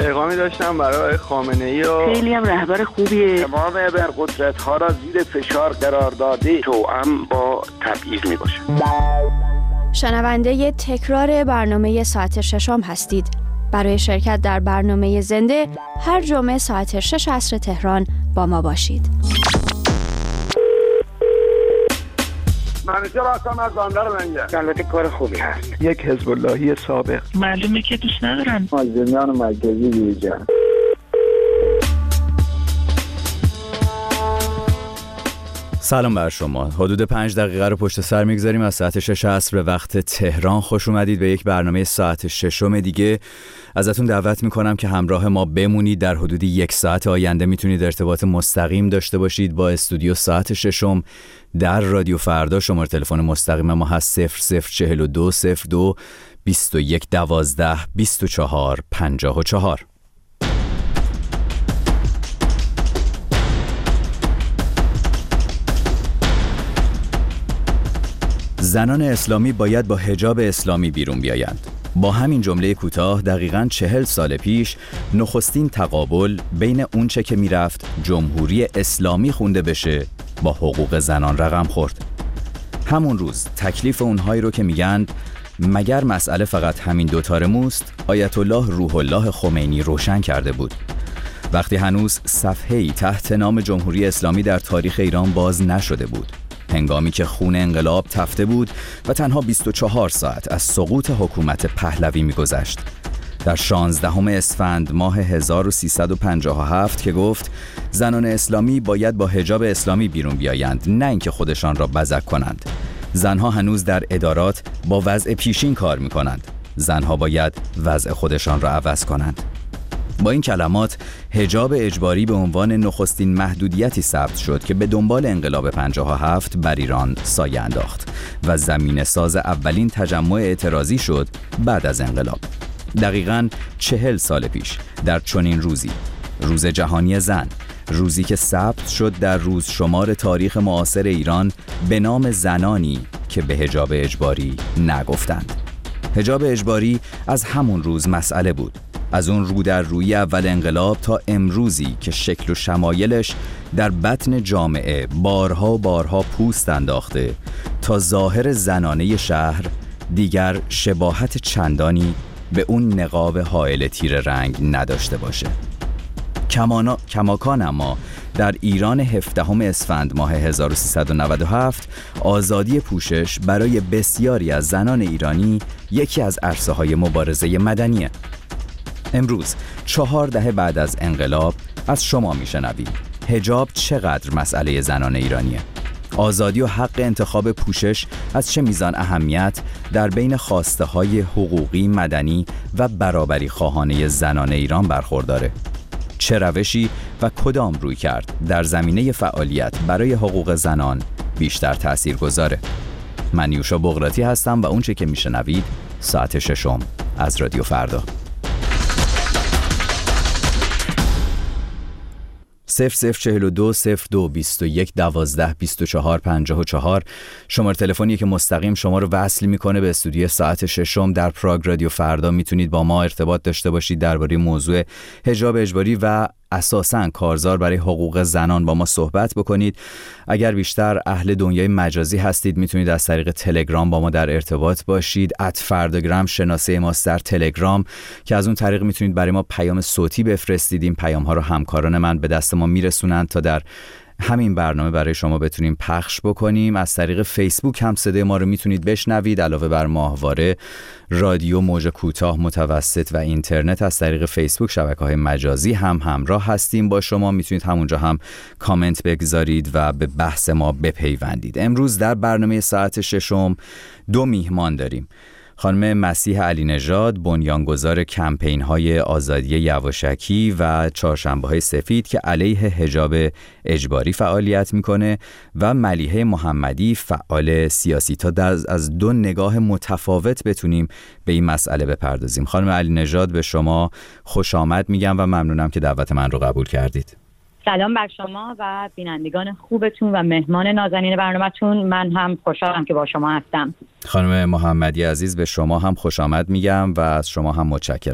پیغامی داشتم برای خامنه‌ای و خیلی هم رهبر خوبیه. تمام ابرقدرت‌ها را زیر فشار قرار داده توأم با تبعیض میباشه. شنونده تکرار برنامه ساعت ششم هستید. برای شرکت در برنامه زنده هر جمعه ساعت 6 عصر تهران با ما باشید. منیجر هستم از بندر لنگر. البته کار خوبی هست. یک حزب اللهی سابق. معلومه که دوست ندارن. مازندران مرکزی دیجان. سلام بر شما. حدود 5 دقیقه رو پشت سر میگذاریم از ساعت 6 عصر به وقت تهران. خوش اومدید به یک برنامه ساعت ششم دیگه. ازتون دعوت میکنم که همراه ما بمونید. در حدود 1 ساعت آینده میتونید ارتباط مستقیم داشته باشید با استودیو ساعت ششم در رادیو فردا. شماره تلفن مستقیم ما هست 0042 02 21 12 24 54. زنان اسلامی باید با حجاب اسلامی بیرون بیایند. با همین جمله کوتاه دقیقاً 40 سال پیش نخستین تقابل بین اونچه که میرفت جمهوری اسلامی خونده بشه با حقوق زنان رقم خورد. همون روز تکلیف اونهایی رو که میگن مگر مسئله فقط همین دوتا رموست، آیت الله روح الله خمینی روشن کرده بود. وقتی هنوز صفحه‌ای تحت نام جمهوری اسلامی در تاریخ ایران باز نشده بود، هنگامی که خون انقلاب تفته بود و تنها 24 ساعت از سقوط حکومت پهلوی می‌گذشت. در 16 اسفند ماه 1357 که گفت زنان اسلامی باید با حجاب اسلامی بیرون بیایند، نه اینکه خودشان را بزک کنند. زنها هنوز در ادارات با وضع پیشین کار می‌کنند. زنها باید وضع خودشان را عوض کنند. با این کلمات حجاب اجباری به عنوان نخستین محدودیتی ثبت شد که به دنبال انقلاب 57 بر ایران سایه انداخت و زمینه ساز اولین تجمع اعتراضی شد بعد از انقلاب. دقیقاً 40 سال پیش در چنین روزی، روز جهانی زن، روزی که ثبت شد در روز شمار تاریخ معاصر ایران به نام زنانی که به حجاب اجباری نگفتند. حجاب اجباری از همون روز مسئله بود. از اون رو در روی اول انقلاب تا امروزی که شکل و شمایلش در بطن جامعه بارها و بارها پوست انداخته تا ظاهر زنانه شهر دیگر شباهت چندانی به اون نقاب حائل تیر رنگ نداشته باشه. کماکان اما در ایران 17 اسفند ماه 1397 آزادی پوشش برای بسیاری از زنان ایرانی یکی از عرصه‌های مبارزه مدنیه. امروز 4 دهه بعد از انقلاب از شما میشنویم حجاب چقدر مسئله زنان ایرانیه. آزادی و حق انتخاب پوشش از چه میزان اهمیت در بین خواسته های حقوقی، مدنی و برابری خواهانه زنان ایران برخورداره. چه روشی و کدام روی کرد در زمینه فعالیت برای حقوق زنان بیشتر تأثیر گذاره؟ من یوشا بغراتی هستم و اونچه که میشنوید ساعت ششم از رادیو فردا. 0042 02 21 12 24 54 شماره تلفنی که مستقیم شما رو وصل میکنه به استودیو ساعت ششم در پراگ رادیو فردا. میتونید با ما ارتباط داشته باشید درباره موضوع حجاب اجباری و اساساً کارزار برای حقوق زنان با ما صحبت بکنید. اگر بیشتر اهل دنیای مجازی هستید میتونید از طریق تلگرام با ما در ارتباط باشید. @فرداگرام شناسه ماست در تلگرام که از اون طریق میتونید برای ما پیام صوتی بفرستید. این پیام ها رو همکاران من به دست ما میرسونن تا در همین برنامه برای شما بتونیم پخش بکنیم. از طریق فیسبوک هم صدای ما رو میتونید بشنوید. علاوه بر ماهواره رادیو موج کوتاه، متوسط و اینترنت، از طریق فیسبوک شبکه‌های مجازی هم همراه هستیم با شما. میتونید همونجا هم کامنت بگذارید و به بحث ما بپیوندید. امروز در برنامه ساعت ششم 2 میهمان داریم. خانم مسیح علی نژاد، بنیانگذار کمپین‌های آزادی یواشکی و چهارشنبه‌های سفید که علیه حجاب اجباری فعالیت میکنه، و ملیحه محمدی، فعال سیاسی. تا از 2 نگاه متفاوت بتونیم به این مسئله بپردازیم. خانم علی نژاد، به شما خوش آمد میگم و ممنونم که دعوت من رو قبول کردید. سلام بر شما و بینندگان خوبتون و مهمان نازنین برنامه‌تون. من هم خوشحالم که با شما هستم. خانم محمدی عزیز، به شما هم خوش آمد میگم و از شما هم متشکرم.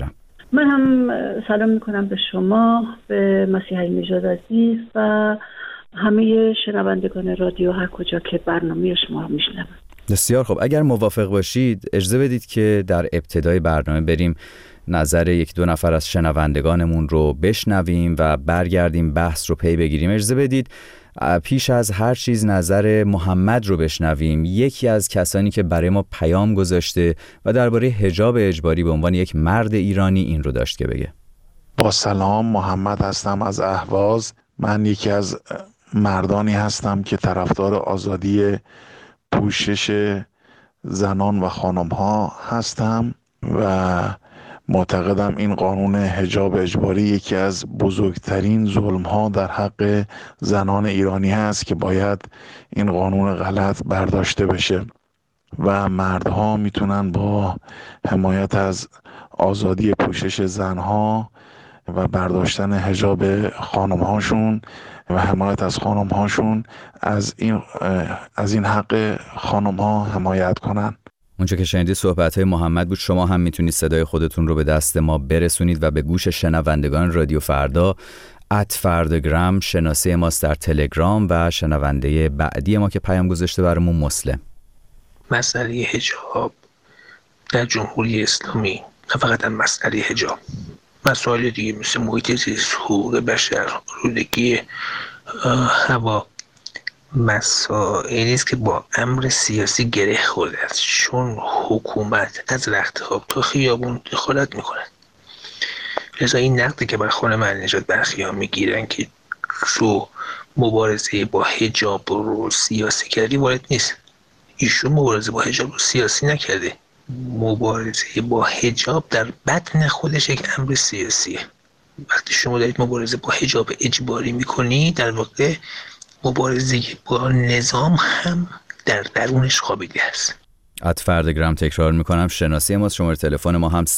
من هم سلام میکنم به شما، به مسیحی نژاد عزیز و همه شنوندگان رادیو هر کجا که برنامه شما رو میشنوند. بسیار خب، اگر موافق باشید اجازه بدید که در ابتدای برنامه بریم نظر یک دو نفر از شنوندگانمون رو بشنویم و برگردیم بحث رو پی بگیریم. اجازه بدید پیش از هر چیز نظر محمد رو بشنویم، یکی از کسانی که برای ما پیام گذاشته و درباره حجاب اجباری به عنوان یک مرد ایرانی این رو داشت که بگه. با سلام، محمد هستم از اهواز. من یکی از مردانی هستم که طرفدار آزادی پوشش زنان و خانم ها هستم و معتقدم این قانون حجاب اجباری یکی از بزرگترین ظلم ها در حق زنان ایرانی هست که باید این قانون غلط برداشته بشه و مردها میتونن با حمایت از آزادی پوشش زنها و برداشتن حجاب خانم هاشون و حمایت از خانم هاشون از این حق خانم ها حمایت کنن. اونچه که شنیدید صحبت‌های محمد بود. شما هم میتونید صدای خودتون رو به دست ما برسونید و به گوش شنوندگان رادیو فردا @فرداگرام شناسه ماست در تلگرام و شنونده بعدی ما که پیام گذاشته برامون مسلم. مسئله حجاب در جمهوری اسلامی نه فقط مسئله حجاب، مسائل دیگه مثل محیط زیست، حقوق بشر، آلودگی هوا، مسائلی است که با امر سیاسی گره خورده است، چون حکومت از رختخواب تا خیابون دخالت میکنه. لذا این نقدی که بر خانم علی‌نژاد برخیان میگیرن که تو مبارزه با حجاب رو سیاسی کردی وارد نیست. ایشون مبارزه با حجاب رو سیاسی نکرده. مبارزه با حجاب در بطن خودش یک امر سیاسیه. وقتی شما دارید مبارزه با حجاب اجباری میکنی، در واقع مبارزه با نظام هم در درونش خوابیده است. @فرداگرام تکرار میکنم، شناسه ما، شماره تلفن ما هم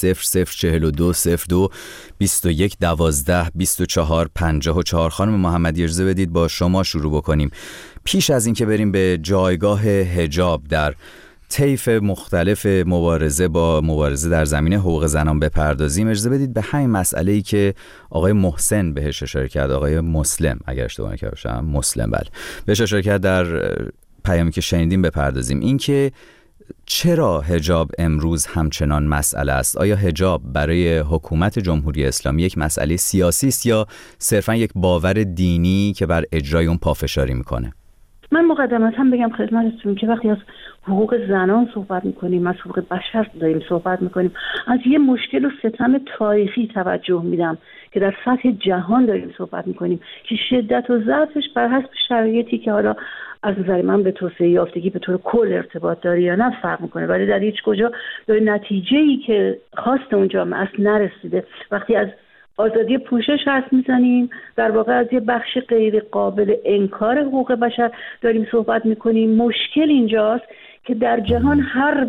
004202 21 12 24 54. خانم محمدی اجازه بدید با شما شروع بکنیم. پیش از این که بریم به جایگاه حجاب در طیف مختلف مبارزه در زمینه حقوق زنان بپردازیم، اجازه بدید به همین مسئله‌ای که آقای محسن بهش اشاره کرد، آقای مسلم اگر اشتباه نکنم باشم، مسلم بله، بهش اشاره کرد در پیامی که شنیدیم بپردازیم. این که چرا حجاب امروز همچنان مسئله است؟ آیا حجاب برای حکومت جمهوری اسلامی یک مسئله سیاسی است یا صرفاً یک باور دینی که بر اجرای اون پافشاری میکنه؟ من مقدمتاً بگم خدمتتون که وقتی از حقوق زنان صحبت میکنیم، از حقوق بشر داریم صحبت میکنیم، از یه مشکل و ستم تاریخی توجه میدم که در سطح جهان داریم صحبت میکنیم که شدت و ضعفش بر حسب شرایطی که حالا از نظر من به توسعه یافتگی به طور کل ارتباط داره یا نه فرق میکنه، ولی در هیچ کجا به نتیجه‌ای که خواست اون جامعه است نرسیده. وقتی از آزادی پوشش حرف میزنیم، در واقع از یه بخش غیر قابل انکار حقوق بشر داریم صحبت میکنیم. مشکل اینجاست که در جهان هر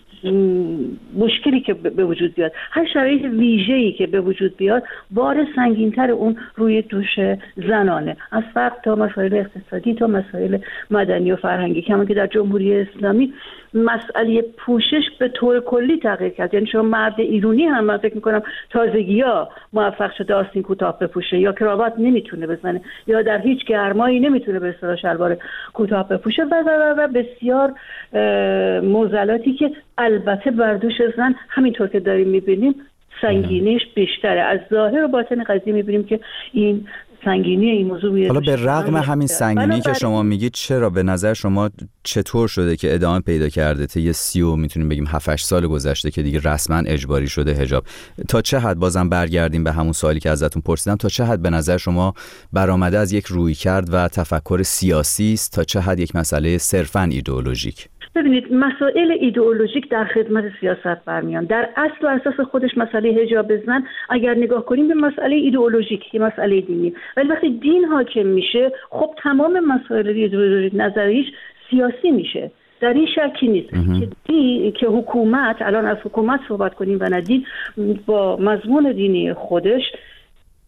مشکلی که به وجود بیاد، هر شرایط ویژه‌ای که به وجود بیاد، بار سنگین‌تر اون روی دوش زنانه، از فقر تا مسائل اقتصادی تا مسائل مدنی و فرهنگی. کما که در جمهوری اسلامی مسئله پوشش به طور کلی تغییر کرد. یعنی شما مرد ایرانی هم من فکر می‌کنم تازگی‌ها موفق شده آستین کوتاه بپوشه یا کراوات نمیتونه بزنه یا در هیچ گرمایی نمیتونه به اصطلاح شلوار کوتاه بپوشه و بسیار معضلاتی که البته بر دوش زن همینطور که داریم می‌بینیم سنگینیش بیشتره. از ظاهر و باطن قضیه می‌بینیم که این سنگینی این موضوع حالا به رغم همین سنگینی که شما میگید، چرا به نظر شما چطور شده که ادامه پیدا کرده طی 30 میتونیم بگیم 7-8 سال گذشته که دیگه رسما اجباری شده حجاب؟ تا چه حد، بازم برگردیم به همون سوالی که ازتون پرسیدم، تا چه حد به نظر شما برآمده از یک رویکرد و تفکر سیاسی است، تا چه حد یک مسئله صرفاً ایدئولوژیک؟ ببینید، مسائل ایدئولوژیک در خدمت سیاست برمیان. در اصل و اساس خودش مسئله حجاب زن اگر نگاه کنیم به مسئله ایدئولوژیک، یه مسئله دینی، ولی وقتی دین حاکم میشه، خب تمام مسائل ایدئولوژیک نظریش سیاسی میشه. در این شکی نیست که حکومت، الان از حکومت صحبت کنیم و نه دین، با مضمون دینی خودش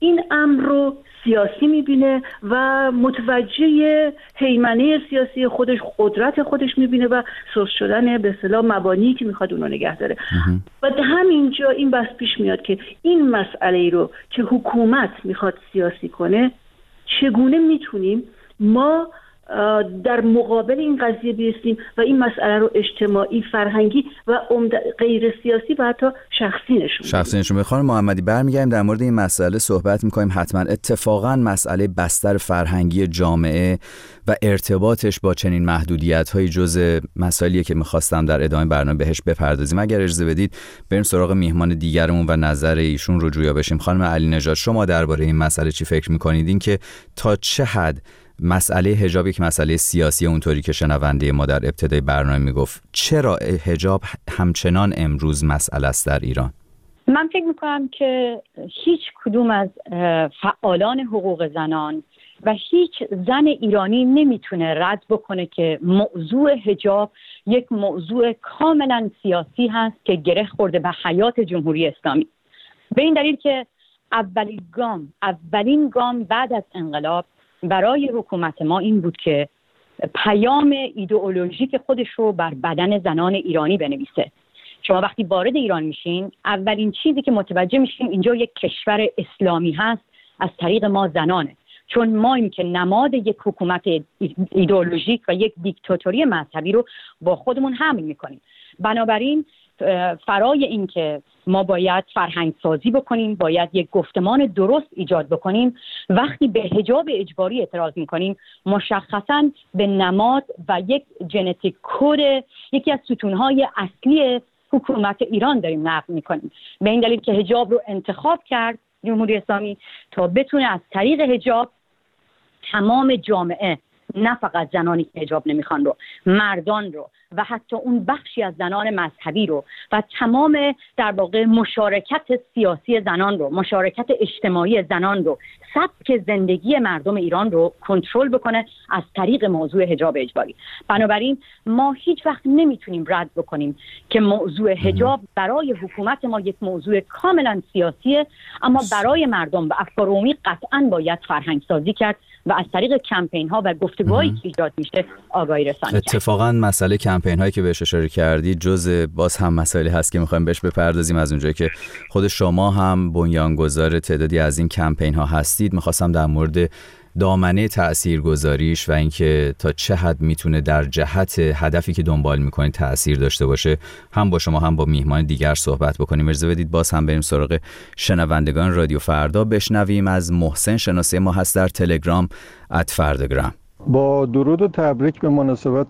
این امر رو سیاسی میبینه و متوجه هیمنه سیاسی خودش، قدرت خودش میبینه و سوس شدن به اصطلاح مبانی که میخواد اونو نگه داره. و همینجا این بحث پیش میاد که این مسئله رو که حکومت میخواد سیاسی کنه، چگونه میتونیم ما در مقابل این قضیه بیستیم و این مسئله رو اجتماعی، فرهنگی و غیر سیاسی و حتی شخصی نشون. خانم محمدی برمیگردیم در مورد این مسئله صحبت میکنیم حتما. اتفاقا مسئله بستر فرهنگی جامعه و ارتباطش با چنین محدودیت‌های جزء مسائلیه که میخواستم در ادامه برنامه بهش بپردازیم. اگر اجازه بدید بریم سراغ میهمان دیگرمون و نظر ایشون رو جویا بشیم. خانم علی نژاد، شما درباره این مسئله چی فکر میکنید؟ این که تا چه حد مسئله حجاب یک مسئله سیاسی اونطوری که شنونده ما در ابتدای برنامه میگفت، چرا حجاب همچنان امروز مسئله است در ایران؟ من فکر میکنم که هیچ کدوم از فعالان حقوق زنان و هیچ زن ایرانی نمیتونه رد بکنه که موضوع حجاب یک موضوع کاملا سیاسی هست که گره خورده به حیات جمهوری اسلامی. به این دلیل که اولین گام بعد از انقلاب برای حکومت ما این بود که پیام ایدئولوژیک خودش رو بر بدن زنان ایرانی بنویسه. شما وقتی وارد ایران میشین، اولین چیزی که متوجه میشین اینجا یک کشور اسلامی هست از طریق ما زنانه، چون ماییم که نماد یک حکومت ایدئولوژیک و یک دیکتاتوری مذهبی رو با خودمون حمل میکنیم. بنابراین فرای این که ما باید فرهنگ سازی بکنیم، باید یک گفتمان درست ایجاد بکنیم، وقتی به حجاب اجباری اعتراض میکنیم مشخصاً به نماد و یک ژنتیک کد یکی از ستونهای اصلی حکومت ایران داریم نقد میکنیم. به این دلیل که حجاب رو انتخاب کرد جمهوری اسلامی تا بتونه از طریق حجاب تمام جامعه، نه فقط زنانی که حجاب نمیخوان رو، مردان رو و حتی اون بخشی از زنان مذهبی رو و تمام در واقع مشارکت سیاسی زنان رو، مشارکت اجتماعی زنان رو، سبک زندگی مردم ایران رو کنترل بکنه از طریق موضوع حجاب اجباری. بنابراین ما هیچ وقت نمیتونیم رد بکنیم که موضوع حجاب برای حکومت ما یک موضوع کاملا سیاسیه، اما برای مردم و افکار عمومی قطعاً باید فرهنگ سازی کرد و از طریق کمپین ها و گفتگوهایی که ایجاد میشه آگاهی رسانی کرد. اتفاقاً مسئله کمپین هایی که بهش اشاره کردی جزء باز هم مسائلی هست که میخوایم بهش بپردازیم. از اونجایی که خود شما هم بنیانگذار تعدادی از این کمپین ها هستید، میخواستم در مورد دامنه تاثیرگذاریش و اینکه تا چه حد میتونه در جهت هدفی که دنبال میکنید تأثیر داشته باشه هم با شما هم با میهمان دیگر صحبت بکنیم. اجازه بدید باز هم بریم سراغ شنوندگان رادیو فردا، بشنویم از محسن. شناسه ما هست در تلگرام @فرداگرام. با درود و تبریک به مناسبت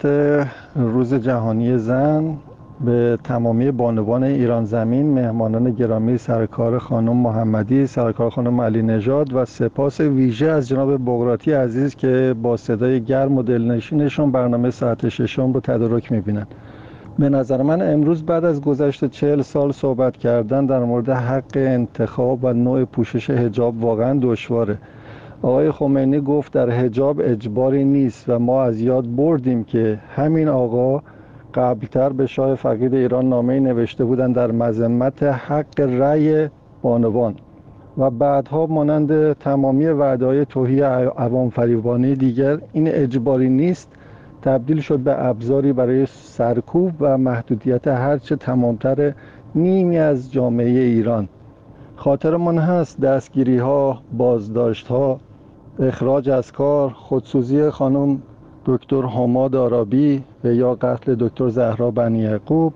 روز جهانی زن به تمامی بانوان ایران زمین، مهمانان گرامی سرکار خانم محمدی، سرکار خانم علی نژاد و سپاس ویژه از جناب بقراطی عزیز که با صدای گرم و دلنشینشون برنامه ساعت 6 رو تدارک می‌بینن. به نظر من امروز بعد از گذشت 40 سال صحبت کردن در مورد حق انتخاب و نوع پوشش حجاب واقعا دشواره. آقای خمینی گفت در حجاب اجباری نیست و ما از یاد بردیم که همین آقا قبلتر به شاه فقید ایران نامه‌ای نوشته بودند در مذمت حق رأی بانوان و بعدها مانند تمامی وعده‌های توهی عوام فریبانه دیگر این اجباری نیست تبدیل شد به ابزاری برای سرکوب و محدودیت هرچه تمامتر نیمی از جامعه ایران. خاطرمان هست دستگیری‌ها، بازداشت‌ها، اخراج از کار، خودسوزی خانم دکتر حماد آرابی و یا قتل دکتر زهرا بنی یعقوب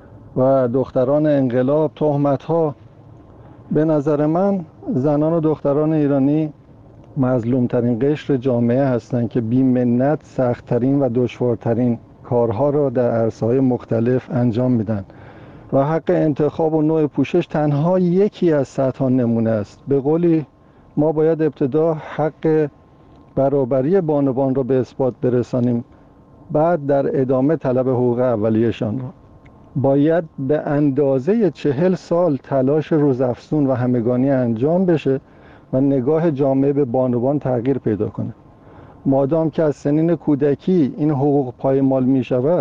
و دختران انقلاب، تهمت‌ها. به نظر من زنان و دختران ایرانی مظلومترین قشر جامعه هستند که بی‌منت سخت‌ترین و دشوارترین کارها را در عرصه‌های مختلف انجام میدن و حق انتخاب و نوع پوشش تنها یکی از صدها نمونه است. به قولی ما باید ابتدا حق برابری بانوان را به اثبات برسانیم، بعد در ادامه طلب حقوق اولیه‌شان را. باید به اندازه 40 سال تلاش روزافزون و همگانی انجام بشه و نگاه جامعه به بانوان تغییر پیدا کنه. مادام که از سنین کودکی این حقوق پایمال می شود،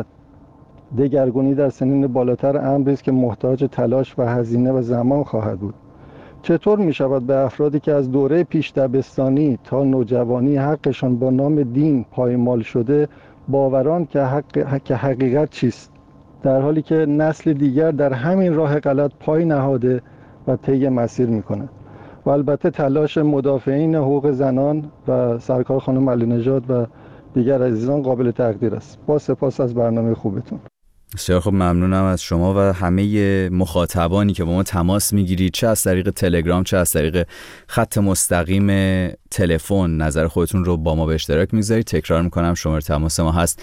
دگرگونی در سنین بالاتر امری است که محتاج تلاش و هزینه و زمان خواهد بود. چطور می شود به افرادی که از دوره پیش دبستانی تا نوجوانی حقشان با نام دین پایمال شده باوران که حقیقت چیست، در حالی که نسل دیگر در همین راه غلط پای نهاده و طی مسیر می کنند. و البته تلاش مدافعین حقوق زنان و سرکار خانم علی نژاد و دیگر عزیزان قابل تقدیر است. با سپاس از برنامه خوبتون. بسیار خب، ممنونم از شما و همه مخاطبانی که با ما تماس میگیرید، چه از طریق تلگرام چه از طریق خط مستقیم تلفن. نظر خودتون رو با ما به اشتراک میگذارید. تکرار میکنم شماره تماس ما هست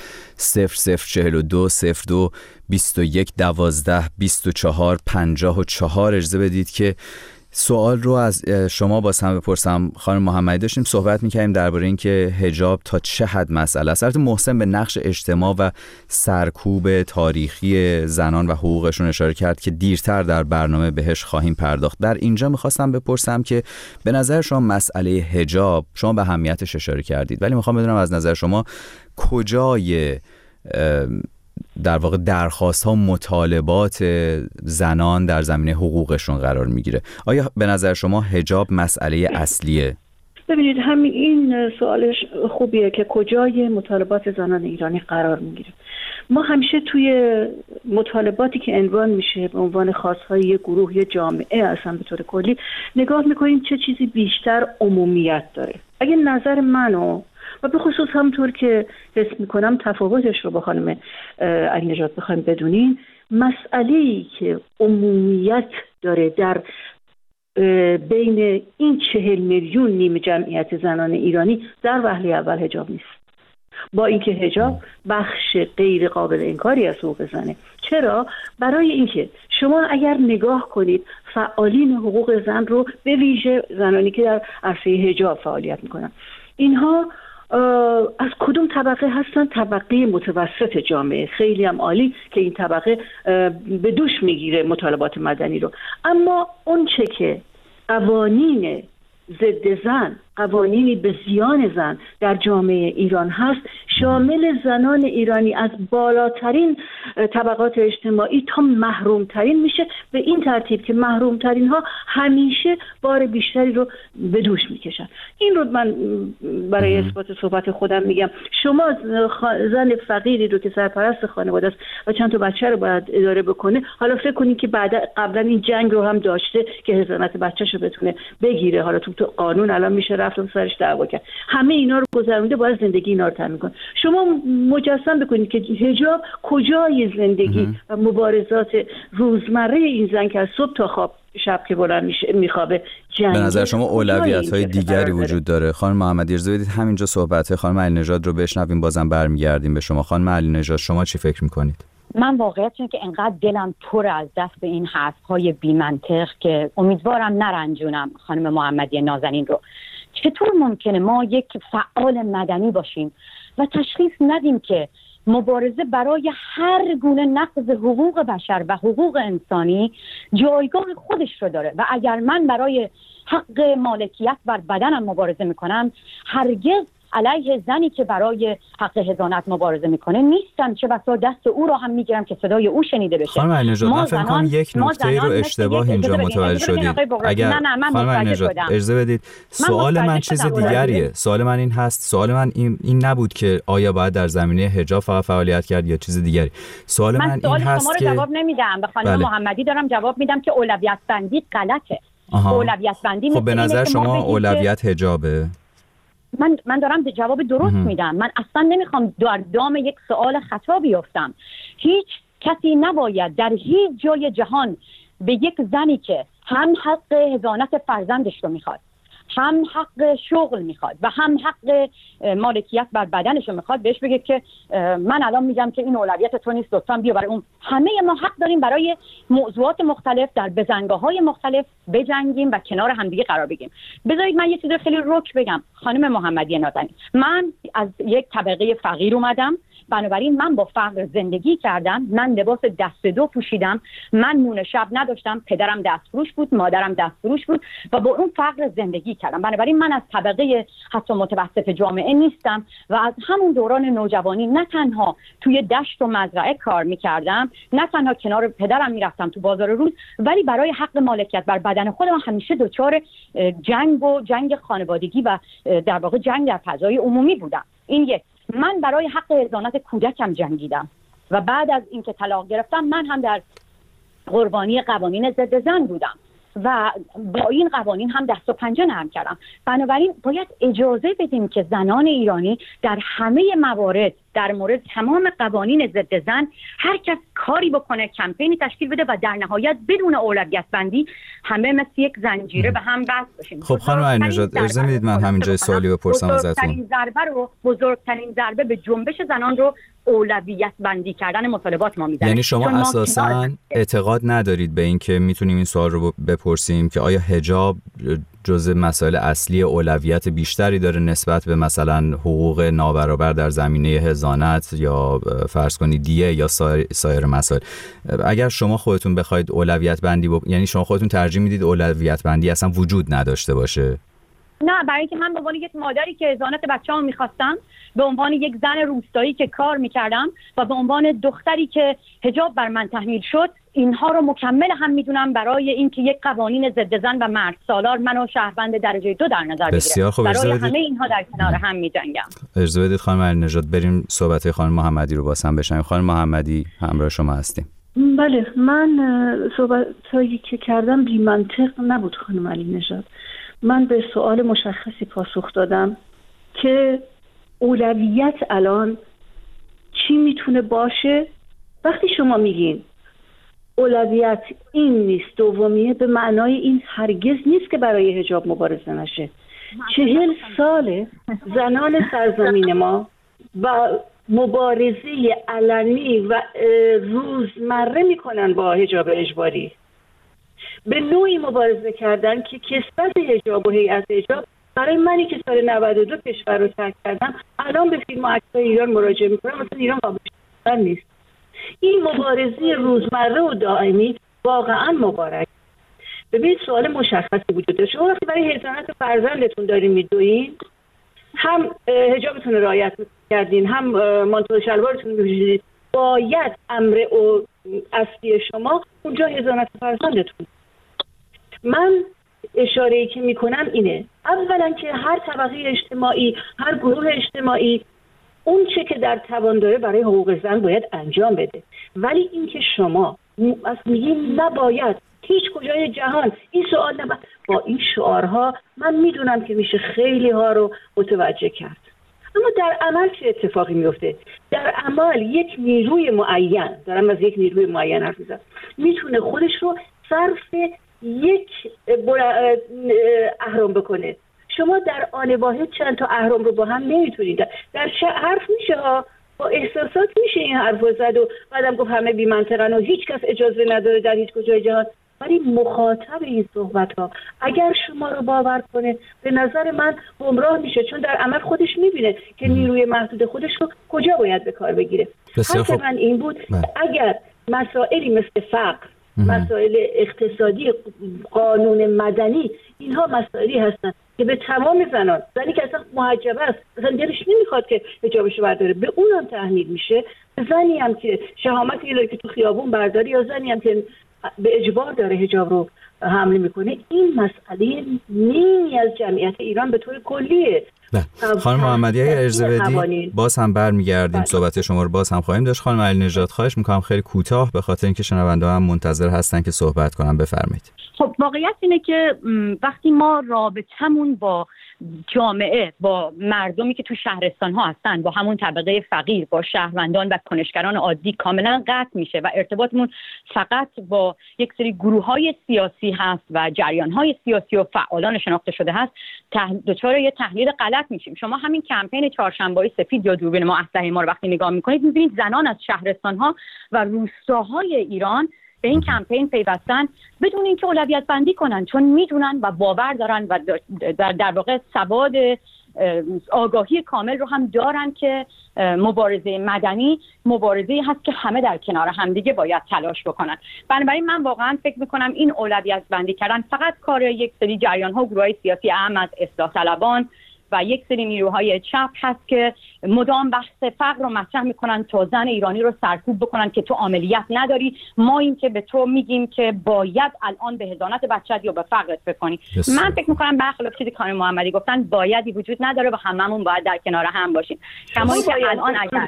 0042 02 21 12 24 54. اجازه بدید که سوال رو از شما باز هم بپرسم. خانم محمدی، داشتیم صحبت می‌کردیم درباره این که حجاب تا چه حد مسئله است. البته محسن به نقش اجتماع و سرکوب تاریخی زنان و حقوقشون اشاره کرد که دیرتر در برنامه بهش خواهیم پرداخت. در اینجا می‌خواستم بپرسم که به نظر شما مسئله حجاب، شما به اهمیتش اشاره کردید، ولی می‌خوام بدونم از نظر شما کجای در واقع درخواست ها، مطالبات زنان در زمینه حقوقشون قرار میگیره؟ آیا به نظر شما حجاب مسئله اصلیه؟ ببینید، همین این سوالش خوبیه که کجای مطالبات زنان ایرانی قرار میگیره. ما همیشه توی مطالباتی که عنوان میشه به عنوان خواستهای یه گروه، یه جامعه اصلا به طور کلی نگاه میکنیم چه چیزی بیشتر عمومیت داره. اگه نظر منو و به خصوص همونطور که حس میکنم تفاوتش رو با خانم علی نژاد بخوایم بدونین، مسئله‌ای که عمومیت داره در بین این 40 میلیون نیمه جمعیت زنان ایرانی در وهله اول حجاب نیست، با اینکه حجاب بخش غیر قابل انکاری از حقوق زنه. چرا؟ برای اینکه شما اگر نگاه کنید فعالین حقوق زن رو، به ویژه زنانی که در عرصه حجاب فعالیت میکنن، اینها از کدوم طبقه هستن؟ طبقه متوسط جامعه. خیلی هم عالی که این طبقه به دوش میگیره مطالبات مدنی رو، اما اون چه که قوانین ضد زن، قوانینی به زیان زن در جامعه ایران هست، شامل زنان ایرانی از بالاترین طبقات اجتماعی تا محرومترین میشه، به این ترتیب که محرومترین ها همیشه بار بیشتری رو به دوش میکشن. این رو من برای اثبات صحبت خودم میگم. شما زن فقیری رو که سرپرست خانواده است و چند تا بچه رو باید اداره بکنه، حالا فکر کنید که قبلا این جنگ رو هم داشته که حضانت بچه‌شو بتونه بگیره، حالا تو قانون الان میشه رفتم سرش دعوا کرد، همه اینا رو گذرونده، باید زندگی اینا رو تامین کنه. شما مجسم بکنید که حجاب کجای زندگی و مبارزات روزمره این زن که از صبح تا خواب شب که بلند میخوابه جنگ. به نظر شما اولویت‌های دیگری وجود داره؟ خانم محمدی، اجازه بدید همینجا صحبت خانم علی نژاد رو بشنویم، بازم برمیگردیم به شما. خانم علی نژاد، شما چی فکر می‌کنید؟ من واقعیت اینه که انقدر دلم پر از دست به این حرف‌های بی‌منطق که امیدوارم نرنجونم خانم محمدی نازنین رو. چطور ممکنه ما یک فعال مدنی باشیم و تشخیص ندیم که مبارزه برای هر گونه نقض حقوق بشر و حقوق انسانی جایگاه خودش رو داره و اگر من برای حق مالکیت بر بدنم مبارزه میکنم، هرگز علیه زنی که برای حق حضانت مبارزه میکنه نیستم، چه بسا دست او رو هم میگیرم که صدای او شنیده بشه. خانم علی نژاد، من فکر کنم یک نکته رو اشتباه اینجا متوجه شدید. اگر خانم علی نژاد اجازه بدید، سوال من چیز دیگریه. سوال من این هست، سوال من این نبود که آیا باید در زمینه حجاب فقط فعالیت کرد یا چیز دیگری. سوال من این هست که جواب نمیدم، به خانم محمدی دارم جواب میدم که اولویت بندی غلطه. اولویت بندی خب به نظر شما اولویت حجابه؟ من دارم جواب درست میدم. من اصلا نمیخوام در دام یک سوال خطا بیفتم. هیچ کسی نباید در هیچ جای جهان به یک زنی که هم حق حضانت فرزندش رو میخواد، هم حق شغل میخواد و هم حق مالکیت بر بدنش رو میخواد بهش بگه که من الان میگم که این اولویت تو نیست، لطفاً بیا برای اون. همه ما حق داریم برای موضوعات مختلف در بزنگاه‌های مختلف بجنگیم و کنار همدیگه قرار بگیریم. بذارید من یه چیز خیلی رک بگم خانم محمدی نازنین. من از یک طبقه فقیر اومدم بنابراین من با فقر زندگی کردم، من لباس دست دو پوشیدم، من نون شب نداشتم، پدرم دستفروش بود، مادرم دستفروش بود و با اون فقر زندگی کردم. بنابراین من از طبقه حتی متوسط جامعه نیستم و از همون دوران نوجوانی نه تنها توی دشت و مزرعه کار میکردم، نه تنها کنار پدرم میرفتم تو بازار روز، ولی برای حق مالکیت بر بدن خودم همیشه دچار جنگ خانوادگی و در واقع جنگ در فضای عمومی بودم. این یک. من برای حق حضانت کودکم جنگیدم و بعد از اینکه طلاق گرفتم من هم در قربانی قوانین ضد زن بودم و با این قوانین هم دست و پنجه نرم کردم. بنابراین باید اجازه بدیم که زنان ایرانی در همه موارد، در مورد تمام قوانین ضد زن، هر کس کاری بکنه، کمپینی تشکیل بده و در نهایت بدون اولویت بندی همه مثل یک زنجیره به هم وصل بشیم. خب خانم علی‌نژاد اجازه میدید من همینجا سوالی بپرسم ازتون. بزرگترین ضربه به جنبش زنان رو اولویت بندی کردن مطالبات ما میزنه. یعنی شما اساساً اعتقاد ندارید به این که میتونیم این سوال رو بپرسیم که آیا حجاب جزء مسائل اصلی اولویت بیشتری داره نسبت به مثلا حقوق نابرابر در زمینه حضانت یا فرض کنید دیه یا سایر مسائل؟ اگر شما خودتون بخواید اولویت بندی یعنی شما خودتون ترجیح میدید اولویت بندی اصلا وجود نداشته باشه؟ نه، برای اینکه من به عنوان یک مادری که حضانت بچه‌مو می‌خواستم، به عنوان یک زن روستایی که کار می‌کردم و به عنوان دختری که حجاب بر من تحمیل شد، اینها رو مکمل هم می‌دونم برای اینکه یک قوانین ضد زن و مرد سالار منو شهروند درجه 2 در نظر بگیره. بسیار خوب. برای همه اینها در کنار هم می‌جنگم. اجازه بدید خانم علی‌نژاد بریم صحبت خانم محمدی رو باز هم بشنویم. خانم محمدی همراه شما هستیم. بله، من صحبتایی که کردم بی منطق نبود خانم علی‌نژاد. من به سوال مشخصی پاسخ دادم که اولویت الان چی میتونه باشه. وقتی شما میگین اولویت این نیست دومیه، به معنای این هرگز نیست که برای حجاب مبارزه نشه. 40 ساله زنان سرزمین ما با مبارزه علنی و روزمره میکنن با حجاب اجباری، به نوعی مبارزه کردن که کسبت حجاب و هیئت حجاب برای منی که سال 92 کشور رو ترک کردم الان به فیلم و عکس‌های ایران مراجعه میکنم، مثلا ایران قابل شدن نیست. این مبارزه روزمره و دائمی واقعا مبارک. ببینید سوال مشخصی وجود داره. شما وقتی برای حضانت فرزندتون دارین میدوین، هم حجابتون رو رعایت کردین، هم مانتو و شلوارتون رو میپوشیدید، باید امر اصلی شما اونجا حضانت فرزندتون. من اشاره‌ای که میکنم اینه، اولا که هر طبقه اجتماعی، هر گروه اجتماعی اون چه که در توان داره برای حقوق زن باید انجام بده. ولی اینکه شما میگین نباید هیچ کجای جهان این سوال با این شعارها من میدونم که میشه خیلی ها رو متوجه کرد، اما در عمل چه اتفاقی میفته؟ در عمل یک نیروی معین، دارم از یک نیروی معین حرف میزنم، میتونه خودش رو صرف یک اهرم بکنه. شما در آن واحد چند تا اهرم رو با هم نمیتونید. در حرف میشه ها، با احساسات میشه این حرف رو زد و بعدم گفت همه بی منطقن و هیچ کس اجازه نداره در هیچ کجای جهان. ولی مخاطب این صحبت ها اگر شما رو باور کنه به نظر من گمراه میشه، چون در عمل خودش میبینه که نیروی محدود خودش رو کجا باید به کار بگیره. حرف من این بود اگر مسائلی مثل فقر، مسائل اقتصادی، قانون مدنی، اینها مسائلی هستن که به تمام زنی که اصلا محجبه است، اصلا دلش نمیخواد که حجابش برداره، به اونم تحمیل میشه. زنی هم که شهامتی داره که تو خیابون برداری، یا زنی هم که به اجبار داره حجاب رو حمل میکنه، این مسئله نیمی از جمعیت ایران به طور کلیه. خانم محمدی اگر اجازه بدی باز هم برمیگردیم صحبت شما رو باز هم خواهیم داشت. خانم علی‌نژاد خواهش میکنم خیلی کوتاه، به خاطر اینکه شنونده هم منتظر هستن که صحبت کنم، بفرمایید. خب واقعیت اینه که وقتی ما رابطمون با جامعه، با مردمی که تو شهرستان ها هستن، با همون طبقه فقیر، با شهروندان و کنشگران عادی کاملا قطع میشه و ارتباطمون فقط با یک سری گروه های سیاسی هست و جریان های سیاسی و فعالان شناخته شده هست، دچار یه تحلیل غلط میشیم. شما همین کمپین چهارشنبه‌ای سفید یا دوربین ما اسلحه ما رو وقتی نگاه میکنید، میبینید زنان از شهرستان ها و روستاهای ایران به این کمپین پیوستن بدون اینکه اولویت بندی کنن، چون میدونن و باور دارن و در واقع سواد آگاهی کامل رو هم دارن که مبارزه مدنی مبارزه‌ای هست که همه در کنار همدیگه باید تلاش بکنن. بنابراین من واقعا فکر میکنم این اولویت بندی کردن فقط کار یک سری جریان‌ها و گروه‌های سیاسی اهم از اصلاح طلبان و یک سری نیروهای چپ هست که مدام بحث فقر رو مطرح میکنن تا زن ایرانی رو سرکوب بکنن که تو عاملیت نداری، ما این که به تو میگیم که باید الان به حضانت بچت یا به فقرت بکنی. من فکر میکنم برخلاف چیزی خانم محمدی گفتن بایدی وجود نداره و هممون باید در کنار هم باشیم. کما اینکه الان اگر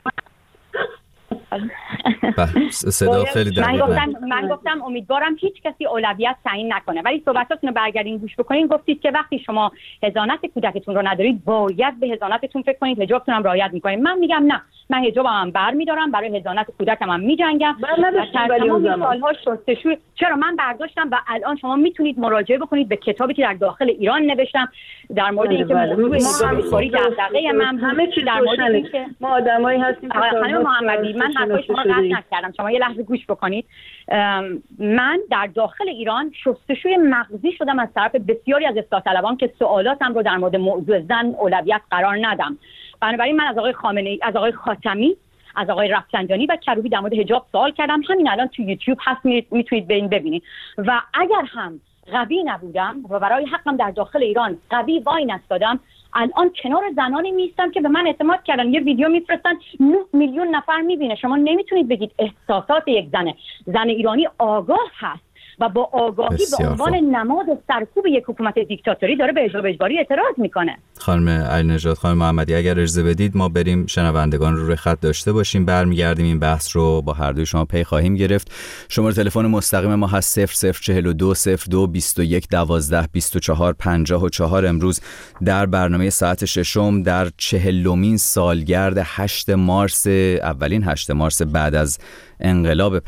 صدا خیلی من گفتم امیدوارم هیچ کسی اولویت تعیین نکنه، ولی صحبتاتون رو برگردین گوش بکنین. گفتید که وقتی شما حضانت کودکتون رو ندارید باید به حضانتتون فکر کنید، حجابتون هم رعایت میکنید. من میگم نه، من حجابم برمیدارم، برای حضانت کودکم هم میجنگم. سالها شستشو چرا من برداشتم و الان شما میتونید مراجعه بکنید به کتابی که در داخل ایران نوشتم در مورد اینکه موضوع حجابی دغدغه من همه چیز در مورد اینکه ما آدمایی هستیم که خانم محمدی من حرفای شما قطع نکردم، شما یه لحظه گوش بکنید. من در داخل ایران شستشوی مغزی شدم از طرف بسیاری از اصلاح طلبان که سوالاتم رو در مورد موضوع زن اولویت قرار ندم. بنابراین من از آقای خامنه‌ای، از آقای خاتمی، از آقای رفسنجانی و کروبی در مورد حجاب سوال کردم. همین الان تو یوتیوب هست، میتونید برین ببینید. و اگر هم قوی نبودم و برای حقم در داخل ایران قوی وای نستادم، الان کنار زنانی میستم که به من اعتماد کردن، یه ویدیو میفرستن 9 میلیون نفر میبینه. شما نمیتونید بگید احساسات یک زن ایرانی آگاه هست و با آگاهی به عنوان نماد سرکوب یک حکومت دیکتاتوری داره به حجاب اجباری اعتراض میکنه. خانم علی‌نژاد، خانم محمدی، اگر اجازه بدید ما بریم شنوندگان رو روی خط داشته باشیم، برمیگردیم این بحث رو با هر دوی شما پی خواهیم گرفت. شماره تلفن مستقیم ما هست 0042 02 21 12 24 54. امروز در برنامه ساعت ششم در 40مین سالگرد 8 مارس، اولین 8 مارس بعد از انقلاب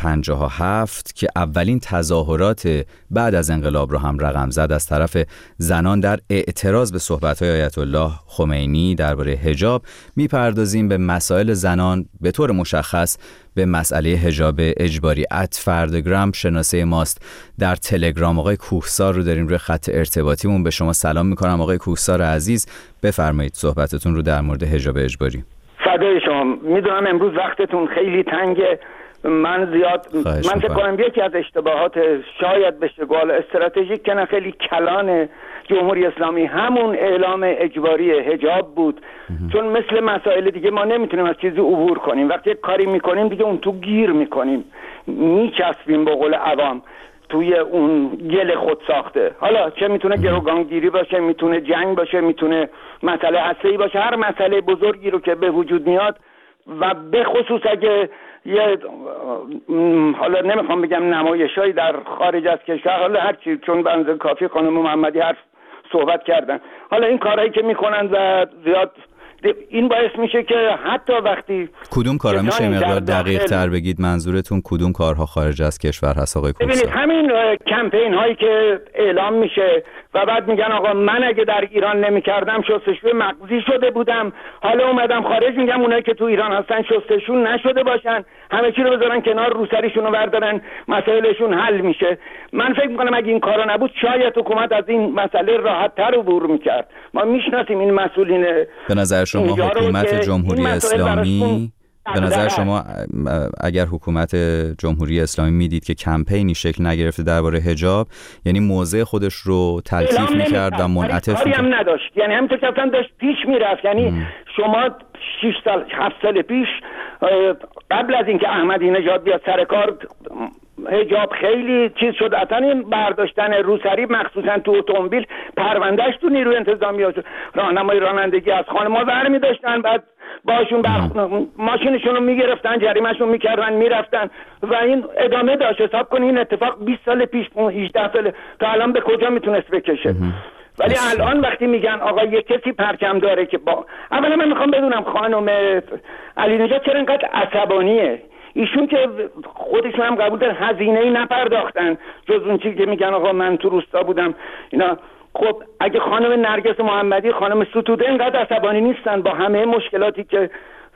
57 که اولین تظاهرات بعد از انقلاب رو هم رقم زد از طرف زنان در اعتراض به صحبت‌های آیت الله خمینی درباره حجاب، میپردازیم به مسائل زنان، به طور مشخص به مسئله حجاب اجباری. @فردگرام شناسه ماست. در تلگرام آقای کوهسار رو داریم روی خط ارتباطیمون. به شما سلام میکنم آقای کوهسار عزیز، بفرمایید صحبتتون رو در مورد حجاب اجباری. فدای شما. میدونم امروز وقتتون خیلی تنگه، من فکر کنم یکی از اشتباهات شاید به شکل استراتژیک که نه خیلی کلان جمهوری اسلامی همون اعلام اجباری حجاب بود. چون مثل مسائل دیگه ما نمیتونیم از چیزی عبور کنیم، وقتی یک کاری میکنیم دیگه اون تو گیر میکنیم، میچسبیم به قول عوام توی اون گل خود ساخته. حالا چه میتونه گروگانگیری باشه، میتونه جنگ باشه، میتونه مسئله هسته‌ای باشه، هر مسئله بزرگی رو که به وجود میاد و به خصوص اگه یه حالا نمیخوام بگم نمایشایی در خارج از کشور، حالا هرچی، چون بنظر کافی خانم محمدی حرف صحبت کردن، حالا این کارهایی که میکنن و زیاد این باعث میشه که حتی وقتی کدوم کارا میشه مقدار دقیق تر بگید؟ منظورتون کدوم کارها خارج از کشور هست آقای کوهسار؟ ببینید همین کمپین هایی که اعلام میشه و بعد میگن آقا من اگه در ایران نمیکردم شستشوی مغزی شده بودم، حالا اومدم خارج میگم اونایی که تو ایران هستن شستشو نشده باشن، همه چی رو بذارن کنار، روسریشون رو بردارن، مسائلشون حل میشه. من فکر میکنم اگه این کارا نبود شاید حکومت از این مسئله راحت تر عبور میکرد. ما میشناسیم این مسئولین. به نظر شما حکومت جمهوری اسلامی، به نظر شما اگر حکومت جمهوری اسلامی میدید که کمپینی شکل نگرفته درباره حجاب، یعنی موضع خودش رو تلطیف میکرد و منعطف کاری هم نداشت، یعنی همینطور که اصلا داشت پیش میرفت. یعنی شما 6 سال 7 سال پیش قبل از اینکه احمدی نژاد بیاد سر کار حجاب خیلی چیز شد، اصلا این برداشتن روسری مخصوصا تو اتومبیل پروندهش تو نیروی انتظامی راهنمای رانندگی از خانم‌ها برمی داشتن، بعد باشون ماشینشون رو میگرفتن، جریمهشون میکردن، میرفتن و این ادامه داشت. حساب کنین این اتفاق 20 سال پیش 18 سال تا الان به کجا میتونست بکشه. ولی الان وقتی میگن آقا یه کسی پرچم داره که اولا من میخوام بدونم خانم علی‌نژاد چرا اینقدر عصبانیه؟ ایشون که خودشون هم قبول دارن هزینه‌ای نپرداختن جز اون چیزی که میگن آقا من تو روستا بودم اینا. خب اگه خانم نرگس محمدی، خانم ستوده اینقدر عصبانی نیستن با همه مشکلاتی که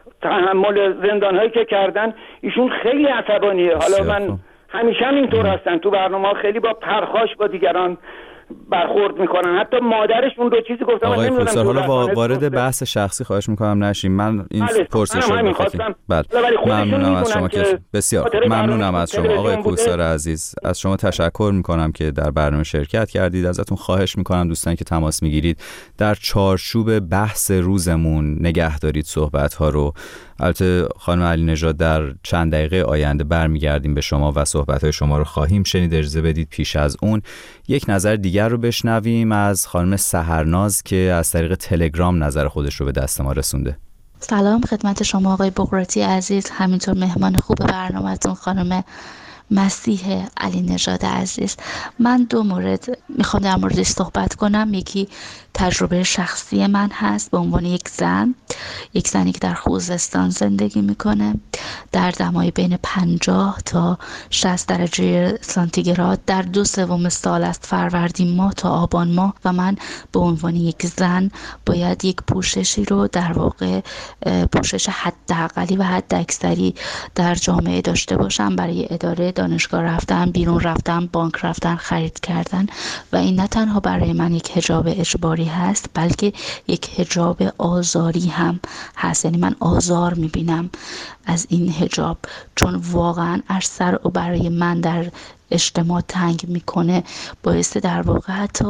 تحمل زندان‌هایی که کردن، ایشون خیلی عصبانیه. حالا من همیشه هم اینطور هستن تو برنامه‌ها، خیلی با پرخاش با دیگران برخورد میکنن. حتی مادرشون رو چیزی گفتم. آقای کوسار حالا وارد بحث شخصی خواهش میکنم نشیم. من این پرسش رو می‌خواستم. بله ممنونم از شما که بسیار ممنونم از شما آقای کوسار عزیز. از شما تشکر میکنم که در برنامه شرکت کردید. ازتون خواهش میکنم دوستان که تماس میگیرید در چارچوب بحث روزمون نگه دارید صحبت ها رو. البته خانم علی نژاد در چند دقیقه آینده برمیگردیم به شما و صحبت های شما رو خواهیم شنید. اجازه بدید پیش از اون یک نظر دیگر رو بشنویم از خانم سحرناز که از طریق تلگرام نظر خودش رو به دست ما رسونده. سلام خدمت شما آقای بقراتی عزیز، همینطور مهمان خوب برنامه‌تون خانم مسیح علی نژاد عزیز. من دو مورد میخوام در موردش صحبت کنم. یکی تجربه شخصی من هست به عنوان یک زنی که در خوزستان زندگی میکنه در دمای بین 50 تا 60 درجه سانتیگراد در 2/3 سال از فروردین ماه تا آبان ماه و من به عنوان یک زن باید یک پوششی رو در واقع پوشش حداقلی و حداکثری در جامعه داشته باشم برای اداره دانشگاه رفتن، بیرون رفتن، بانک رفتن، خرید کردن و این نه تنها برای من یک حجاب اجباری هست بلکه یک حجاب آزاری هم هست. یعنی من آزار میبینم از این حجاب چون واقعا اثر و برای من در اجتماع تنگ میکنه، باعث در واقع حتی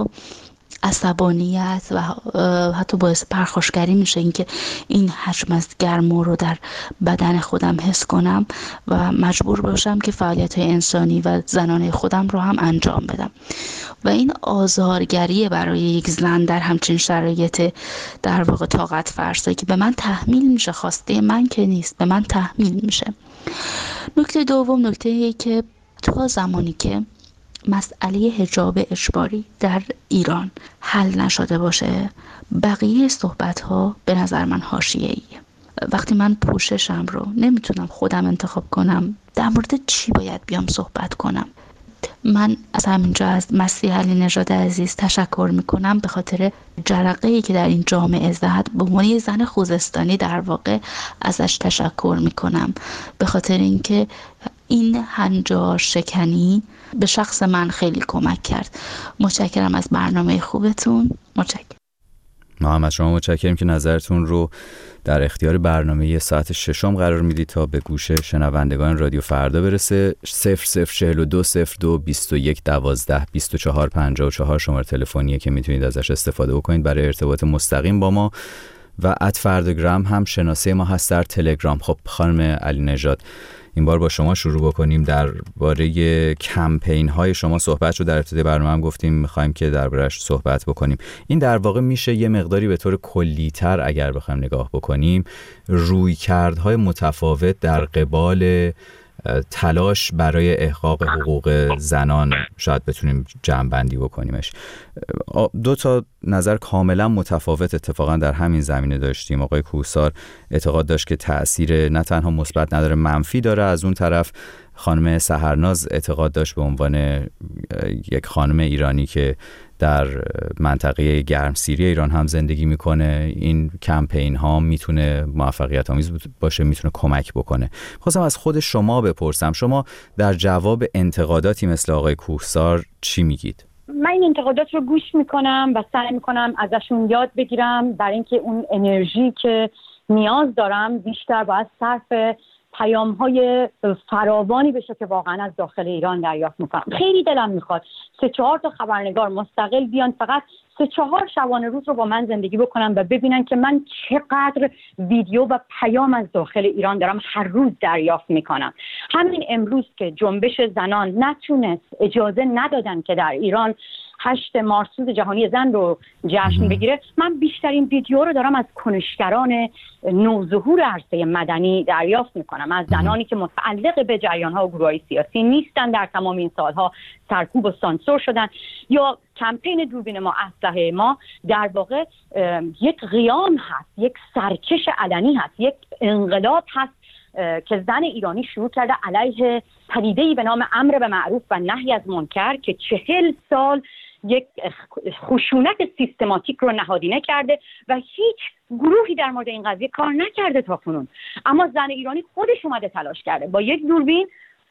عصبانیت و حتی باعث پرخاشگری میشه اینکه این حجم از گرما رو در بدن خودم حس کنم و مجبور باشم که فعالیت‌های انسانی و زنانه خودم رو هم انجام بدم و این آزارگری برای یک زن در همچین شرایط در واقع طاقت فرسایی که به من تحمیل میشه، خواسته من که نیست، به من تحمیل میشه. نکته دوم نکته‌ای که تا زمانی که مسئله حجاب اجباری در ایران حل نشده باشه بقیه صحبت‌ها به نظر من حاشیه‌ایه. وقتی من پوششم رو نمیتونم خودم انتخاب کنم در مورد چی باید بیام صحبت کنم. من از همینجا از مسیح علی نژاد عزیز تشکر میکنم به خاطر جرقه‌ای که در این جامعه زد. به عنوان یک زن خوزستانی در واقع ازش تشکر میکنم به خاطر اینکه این هنجار شکنی به شخص من خیلی کمک کرد. متشکرم از برنامه خوبتون. متشکرم. ما هم از شما متشکریم که نظرتون رو در اختیار برنامه ساعت 6 قرار میدید تا به گوش شنوندگان رادیو فردا برسه. 0042 02 21 12 24 54 شماره تلفنیه که میتونید ازش استفاده بکنید برای ارتباط مستقیم با ما و @فرداگرام هم شناسه ما هست در تلگرام. خب خانم علی نژاد این بار با شما شروع بکنیم. درباره کمپین های شما صحبت رو در ابتدای برنامه هم گفتیم میخوایم که درباره‌اش صحبت بکنیم. این در واقع میشه یه مقداری به طور کلی‌تر اگر بخوایم نگاه بکنیم رویکردهای متفاوت در قبال تلاش برای احقاق حقوق زنان شاید بتونیم جمع‌بندی بکنیمش. دو تا نظر کاملا متفاوت اتفاقا در همین زمینه داشتیم. آقای کوسار اعتقاد داشت که تأثیر نه تنها مثبت نداره منفی داره. از اون طرف خانم سحرناز اعتقاد داشت به عنوان یک خانم ایرانی که در منطقه گرمسیری ایران هم زندگی میکنه این کمپین ها میتونه موفقیت آمیز باشه، میتونه کمک بکنه. خواستم از خود شما بپرسم، شما در جواب انتقاداتی مثل آقای کوسار چی میگید؟ من این انتقادات رو گوش میکنم و سعی میکنم ازشون یاد بگیرم برای اینکه اون انرژی که نیاز دارم بیشتر باید صرف پیام‌های فراوانی بشه که واقعا از داخل ایران دریافت میکنم. خیلی دلم میخواد 3-4 تا خبرنگار مستقل بیان فقط 3-4 شبانه روز رو با من زندگی بکنم و ببینن که من چقدر ویدیو و پیام از داخل ایران دارم هر روز دریافت میکنم. همین امروز که جنبش زنان نتونست، اجازه ندادن که در ایران 8 مارس روز جهانی زن رو جشن بگیره، من بیشترین ویدیو رو دارم از کنشگران نوظهور عرصه مدنی دریافت میکنم، از زنانی که متعلق به جریان‌ها و گروه‌های سیاسی نیستن، در تمام این سالها سرکوب و سانسور شدن. یا کمپین دوربین ما اسلحه ما در واقع یک قیام هست، یک سرکش علنی هست، یک انقلاب هست که زن ایرانی شروع کرده علیه پدیده‌ای به نام امر به معروف و نهی از منکر که 40 سال یک خشونت سیستماتیک رو نهادینه کرده و هیچ گروهی در مورد این قضیه کار نکرده تا کنون. اما زن ایرانی خودش اومده تلاش کرده با یک دوربین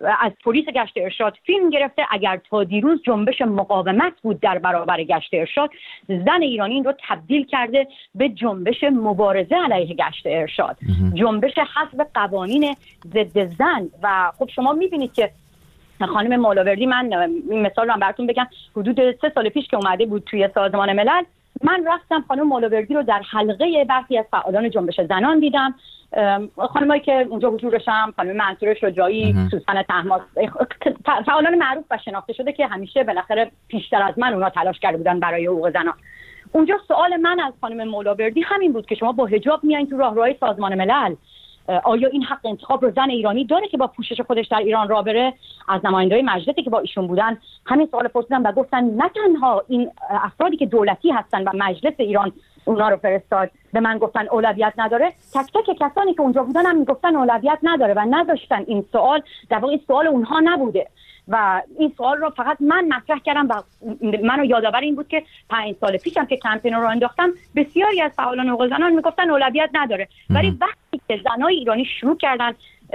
از پلیس گشت ارشاد فیلم گرفته. اگر تا دیروز جنبش مقاومت بود در برابر گشت ارشاد، زن ایرانی این رو تبدیل کرده به جنبش مبارزه علیه گشت ارشاد، جنبش حذف قوانین ضد زن. و خب شما میبینید که خانم مولاوردی، من این مثال رو براتون بگم، حدود 3 سال پیش که اومده بود توی سازمان ملل، من رفتم خانم مولاوردی رو در حلقه برخی از فعالان جنبش زنان دیدم. خانمایی که اونجا حضور داشتن، خانم منصوره شجاعی، سوسن طهماسب، فعالان معروف و شناخته شده که همیشه بالاخره پیشتر از من اونها تلاش کرده بودن برای حقوق زنان. اونجا سوال من از خانم مولاوردی همین بود که شما با حجاب میایین تو راهروهای سازمان ملل، آیا این حق انتخاب رو زن ایرانی داره که با پوشش خودش در ایران راه بره؟ از نماینده‌های مجلسی که با ایشون بودن همین سوال پرسیدم و گفتن نه تنها این افرادی که دولتی هستن و مجلس ایران اونا رو فرستاد به من گفتن اولویت نداره، تک تک کسانی که اونجا بودن هم میگفتن اولویت نداره و نذاشتن این سوال، در واقع این سوال اونها نبوده و این سوال رو فقط من مطرح کردم و منو یادآور این بود که 5 سال پیشم که کمپین رو انداختم بسیاری از فعالان حقوق زنان میگفتن اولویت نداره، ولی وقتی که زنای ایرانی شروع کردن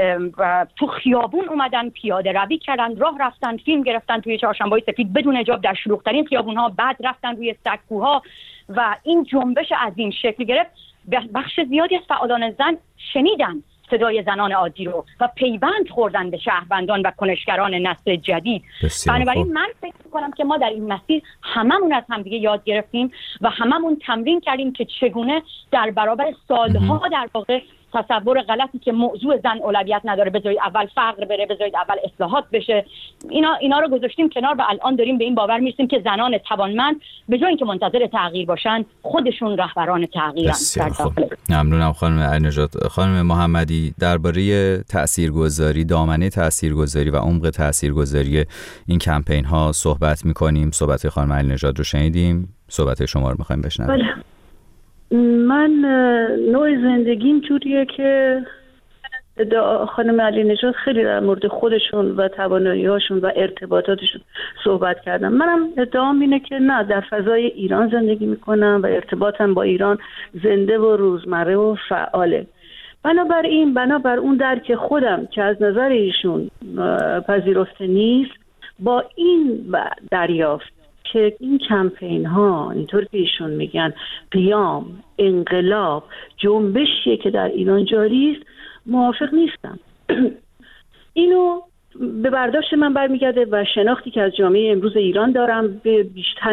و تو خیابون اومدن، پیاده روی کردن، راه رفتن، فیلم گرفتن توی چهارشنبه‌های سفید بدون حجاب در شلوغ‌ترین خیابون‌ها، بعد رفتن روی سکوها و این جنبش عظیم شکل گرفت، بخش زیادی از فعالان زن شنیدن صدای زنان عادی رو و پیوند خوردن به شهروندان و کنشگران نسل جدید. بنابراین من فکر می‌کنم که ما در این مسیر هممون از همدیگه یاد گرفتیم و هممون تمرین کردیم که چگونه در برابر سالها در واقع تصور غلطی که موضوع زن اولویت نداره، بذارید اول فقر بره، بذارید اول اصلاحات بشه، اینا رو گذاشتیم کنار و الان داریم به این باور میرسیم که زنان توانمند به جای اینکه منتظر تغییر باشن خودشون رهبران تغییرن. ممنونم خانم علی‌نژاد. خانم محمدی، درباره تاثیرگذاری، دامنه تاثیرگذاری و عمق تاثیرگذاری این کمپین ها صحبت می‌کنیم. صحبت خانم علی‌نژاد رو شنیدیم، صحبت شما رو می‌خوایم بشنویم. من نوع زندگیم جوریه که خانم علی‌نژاد خیلی در مورد خودشون و توانایی‌هاشون و ارتباطاتشون صحبت کردم. منم ادعام اینه که نه، در فضای ایران زندگی میکنم و ارتباطم با ایران زنده و روزمره و فعاله. بنابر اون درک خودم که از نظر ایشون پذیرفته نیست، با این دریافت که این کمپین ها اینطور که ایشون میگن قیام، انقلاب، جنبشیه که در ایران جاری است، موافق نیستم. اینو به برداشت من برمیگرده و شناختی که از جامعه امروز ایران دارم به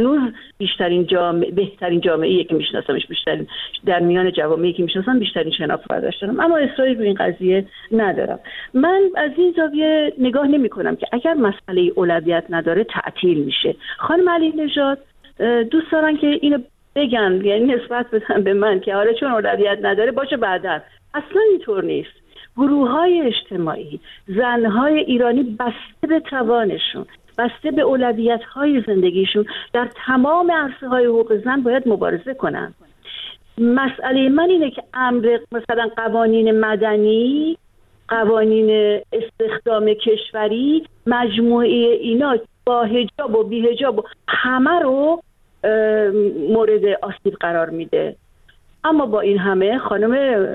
بهترین جامعه‌ای که میشناسمش، بیشترین در میان جوامعی که میشناسم بیشترین شناخت برداشت دارم، اما اصراری روی این قضیه ندارم. من از این زاویه نگاه نمی کنم که اگر مسئله اولویت نداره تعطیل میشه. خانم علی‌نژاد دوست دارن که اینو بگن، یعنی نسبت بدن به من که آره چون اولویت نداره باشه بعداً. اصلا اینطور نیست. گروه‌های اجتماعی، زن‌های ایرانی بسته به توانشون، بسته به اولویت‌های زندگیشون در تمام عرصه‌های حقوق زن باید مبارزه کنن. مسئله من اینه که امر مثلا قوانین مدنی، قوانین استخدام کشوری، مجموعه اینا با حجاب و بی حجاب و همه رو مورد آسیب قرار میده. اما با این همه خانم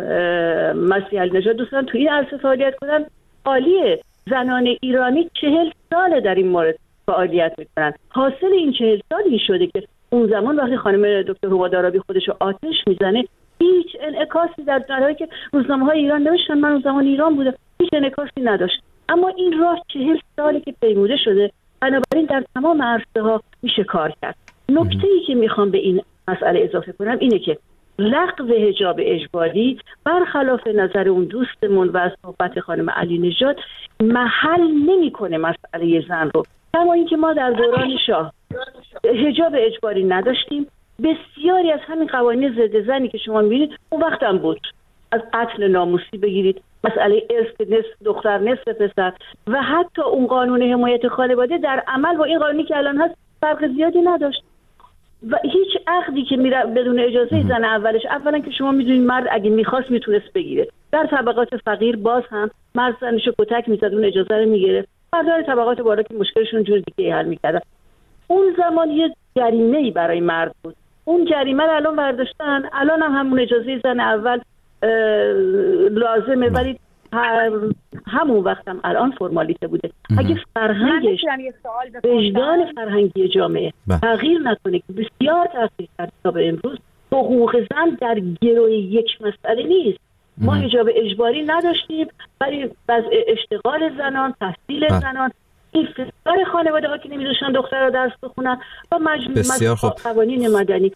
مسیح علی‌نژاد دوستان توی این عرصه فعالیت کنن، عالیه. زنان ایرانی 40 ساله در این مورد فعالیت میکنن. حاصل این 40 سال این شده که اون زمان وقتی خانم دکتر حقوق دارابی خودشو آتش میزنه هیچ انعکاسی در درهایی که روزنامه‌های ایران نوشتن، من اون زمان ایران بودم، هیچ انعکاسی نداشت. اما این راه 40 ساله که پیموده شده، بنابراین در تمام عرصه‌ها میشه کار کرد. نکته‌ای که میخوام به این مسئله اضافه کنم اینه که لغو حجاب اجباری برخلاف نظر اون دوستمون و از صحبت خانم علی‌نژاد محل نمی‌کنه مسئله زن رو. اما اینکه ما در دوران شاه حجاب اجباری نداشتیم، بسیاری از همین قوانین ضد زنی که شما می‌بینید اون وقت هم بود، از قتل ناموسی بگیرید، مسئله ارث نصف دختر نصف پسر و حتی اون قانون حمایت خانواده در عمل با این قانونی که الان هست فرق زیادی نداشت. و هیچ عقدی که میره بدون اجازه زن اولا که شما میدونید مرد اگه میخواست میتونست بگیره. در طبقات فقیر باز هم مرد زنشو کتک میزد، اون اجازه رو میگیره. مردان طبقات بالا که مشکلشون جور دیگه حل میکردن. اون زمان یه جریمه‌ای برای مرد بود. اون جریمه رو الان برداشتن، الان هم همون اجازه زن اول لازمه، ولی همون وقتم الان فرمالیته بوده. اگه فرهنگش وجدان فرهنگی جامعه تغییر نکنه که بسیار تغییر کرده تا به امروز، حقوق زن در گروه یک مسئله نیست. ما حجاب اجباری نداشتیم، ولی وضع اشتغال زنان، تحصیل زنان، این فشار خانواده ها که نمیذاشتن دخترها درس بخونن و بسیار خوب. قوانین مدنی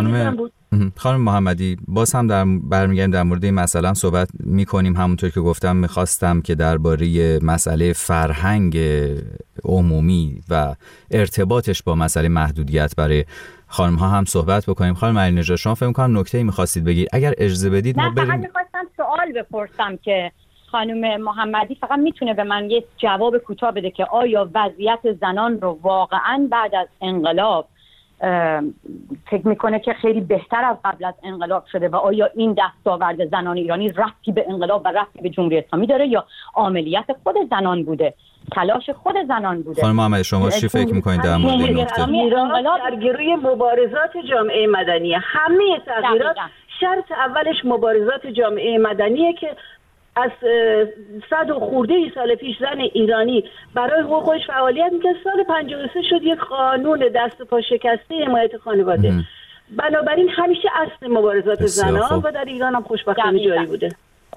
خانم محمدی، باز هم برمیگردیم در مورد این مسئله هم صحبت میکنیم. همونطور که گفتم میخواستم که درباره مسئله فرهنگ عمومی و ارتباطش با مسئله محدودیت برای خانم ها هم صحبت بکنیم. خانم علی‌نژاد، شما فکر می‌کنم نکته‌ای می‌خواستید بگید، اگر اجازه بدید ما بریم. من می‌خواستم سوال بپرسم که خانم محمدی فقط میتونه به من یه جواب کوتاه بده که آیا وضعیت زنان رو واقعاً بعد از انقلاب فکر میکنه که خیلی بهتر از قبل از انقلاب شده و آیا این دستاورد زنان ایرانی ربطی به انقلاب و ربطی به جمهوری اسلامی داره یا عملیات خود زنان بوده، تلاش خود زنان بوده؟ خانم محمدی، شما چی فکر میکنید در مورد این نکته؟ انقلاب در گروی مبارزات جامعه مدنی، همه تغییرات شرط اولش مبارزات جامعه مدنیه که از 100 و خورده سال پیش زن ایرانی برای حقوقش فعالیت می‌کرد. سال 53 شد یک قانون دست پا شکسته حمایت خانواده. بنابراین همیشه اصل مبارزات زنان و در ایران هم خوشبختانه جاری بوده.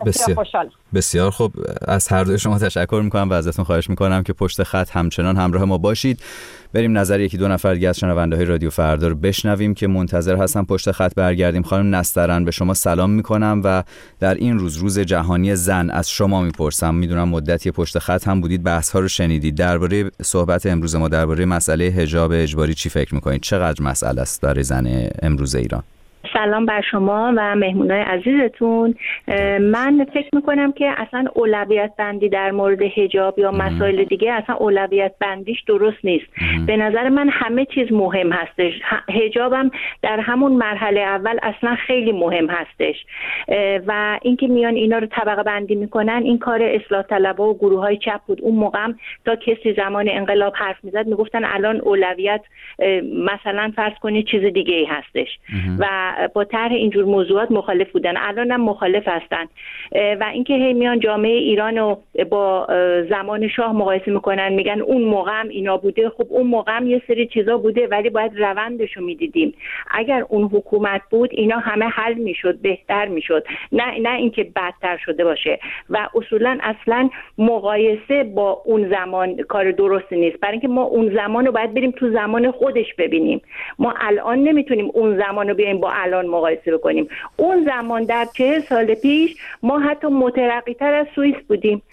بسیار خوب. از هر دوی شما تشکر میکنم و ازتون خواهش میکنم که پشت خط همچنان همراه ما باشید. بریم نظر یکی دو نفر دیگه از شنونده‌های رادیو فردا رو بشنویم که منتظر هستن پشت خط برگردیم. خانم نسترن، به شما سلام میکنم و در این روز جهانی زن از شما میپرسم. میدونم مدتی پشت خط هم بودید، بحث ها رو شنیدید. درباره صحبت امروز ما درباره مسئله حجاب اجباری چی فکر میکنید؟ چقدر مسئله است برای زن امروز ایران؟ سلام بر شما و مهمونای عزیزتون. من فکر میکنم که اصلا اولویت بندی در مورد حجاب یا مسائل دیگه اصلا اولویت بندیش درست نیست. به نظر من همه چیز مهم هستش. حجابم در همون مرحله اول اصلا خیلی مهم هستش و اینکه میان اینا رو طبقه بندی میکنن، این کار اصلاح طلبها و گروه های چپ بود. اون موقع تا کسی زمان انقلاب حرف میزد میگفتن الان اولویت مثلا فرض کنید چیز دیگه ای هستش و با طرح اینجور موضوعات مخالف بودن، الان هم مخالف هستن و اینکه هی میان جامعه ایران رو با زمان شاه مقایسه میکنن، میگن اون موقع هم اینا بوده. خب اون موقع هم یه سری چیزا بوده ولی باید روندش رو میدیدیم. اگر اون حکومت بود اینا همه حل میشد، بهتر میشد، نه اینکه بدتر شده باشه و اصولا اصلا مقایسه با اون زمان کار درستی نیست، برای اینکه ما اون زمان رو باید بریم تو زمان خودش ببینیم. ما الان نمیتونیم اون زمان رو بیایم با الان مقایسه بکنیم. اون زمان در 40 سال پیش ما حتی مترقی‌تر از سوئیس بودیم.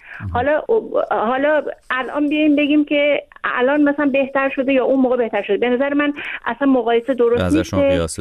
حالا الان بیایم بگیم که الان مثلا بهتر شده یا اون موقع بهتر شده. به نظر من اصلا مقایسه درست نیست.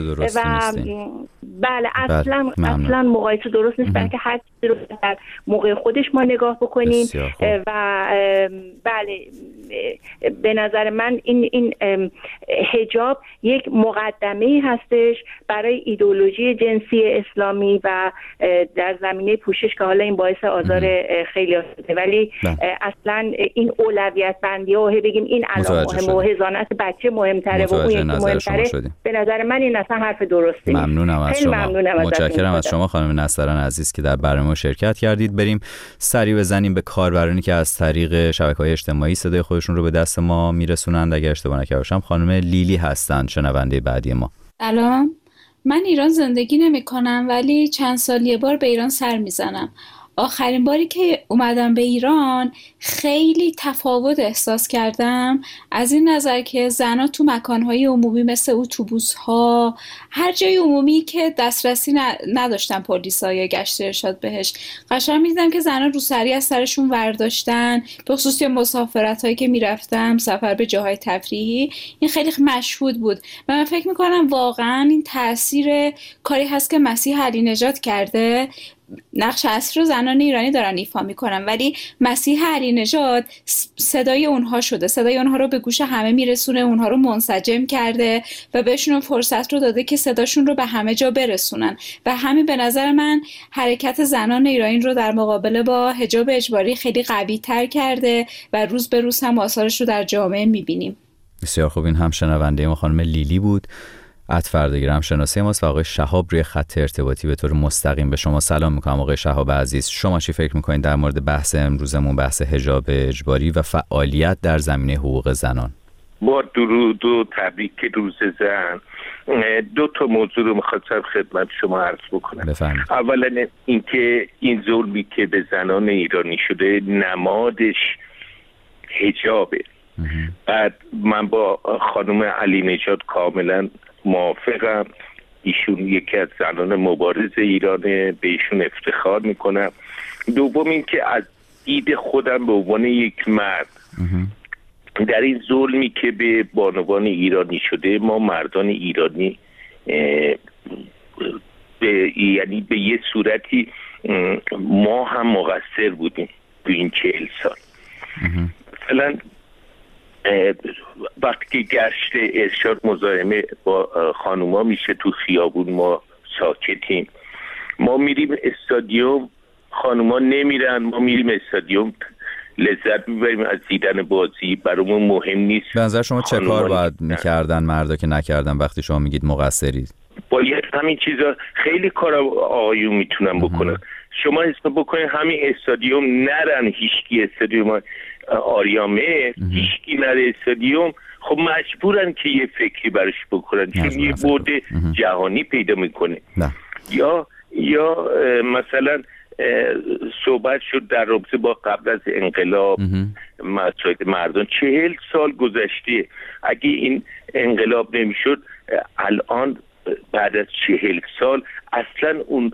بله اصلا مقایسه درست نیست، برای که هر چیزی رو در موقع خودش ما نگاه بکنیم و بله به نظر من این حجاب یک مقدمه هستش برای ایدئولوژی جنسی اسلامی و در زمینه پوشش که حالا این باعث آزار خیلی شده، ولی اصلا این اولویت بندی ها بگیم این الان مهمه و حضانت بچه مهمتره و اون یکی مهمتره، به نظر من این اصلا حرف درستی نیست. ممنونم از شما. متشکرم از شما خانم نسترن عزیز که در برنامه شرکت کردید. بریم سریع بزنیم به کاربرانی که از طریق شبکه‌های اجتماعی صدای خودشون رو به دست ما میرسونند. اگر اشتباه نکرده باشم خانم لیلی هستند شنونده بعدی ما. سلام، من ایران زندگی نمی‌کنم ولی چند سال یه بار به ایران سر میزنم. آخرین باری که اومدم به ایران خیلی تفاوت احساس کردم، از این نظر که زنها تو مکانهای عمومی مثل اتوبوس‌ها، هر جای عمومی که دسترسی نداشتن پلیسا یا گشت ارشاد بهش، قشنگ می‌دیدم که زنها روسری از سرشون ورداشتن، به خصوص مسافرت‌هایی که میرفتم سفر به جاهای تفریحی. این خیلی مشهود بود و من فکر می‌کنم واقعاً این تأثیر کاری هست که مسیح علی‌نژاد کرده. نقش اصلی رو زنان ایرانی دارن ایفا میکنن ولی مسیح علی‌نژاد صدای اونها شده، صدای اونها رو به گوش همه میرسونه، اونها رو منسجم کرده و بهشون فرصت رو داده که صداشون رو به همه جا برسونن و همین به نظر من حرکت زنان ایرانی رو در مقابله با حجاب اجباری خیلی قوی تر کرده و روز به روز هم آثارش رو در جامعه میبینیم. بسیار خوب. این هم شنونده ما خانم لیلی بود اتفردگی شناسی ماست و آقای شهاب روی خط ارتباطی. به طور مستقیم به شما سلام میکنم آقای شهاب عزیز. شما چی فکر میکنید در مورد بحث امروزمون، بحث حجاب اجباری و فعالیت در زمینه حقوق زنان؟ با درود و تبریک روز زن. دو تا موضوع رو میخواستم خدمت شما عرض بکنم. بفرمایید. اولا اینکه این ظلمی که به زنان ایرانی شده نمادش حجابه. بعد من با خانم علی نژاد کاملا موافقم. ایشون یکی از زنان مبارز ایرانه، به ایشون افتخار میکنم. دوم اینکه از دید خودم به عنوان یک مرد در این ظلمی که به بانوان ایرانی شده، ما مردان ایرانی یعنی به یه صورتی ما هم مقصر بودیم تو این 40 سال. مثلا وقتی گشت ارشاد مزاحمه با خانوما میشه تو خیابون، ما ساکتیم. ما میریم استادیوم، خانوما نمیرن، ما میریم استادیوم لذت میبریم از دیدن بازی، برامون مهم نیست. به نظر شما چه کار باید میکردن مردا که نکردن وقتی شما میگید مقصرید؟ باید همین چیزا، خیلی کارا آقایون میتونن بکنن. شما حساب بکنید همین استادیوم نرن، هیچکی استادیوم آریامه هیچکی نره استادیوم، خب مجبورن که یه فکری براش بکنن چون یه بعد جهانی پیدا میکنه. یا مثلا صحبت شد در رابطه با قبل از انقلاب مسائل مردان. 40 سال گذشته، اگه این انقلاب نمیشد الان بعد از 40 سال اصلا اون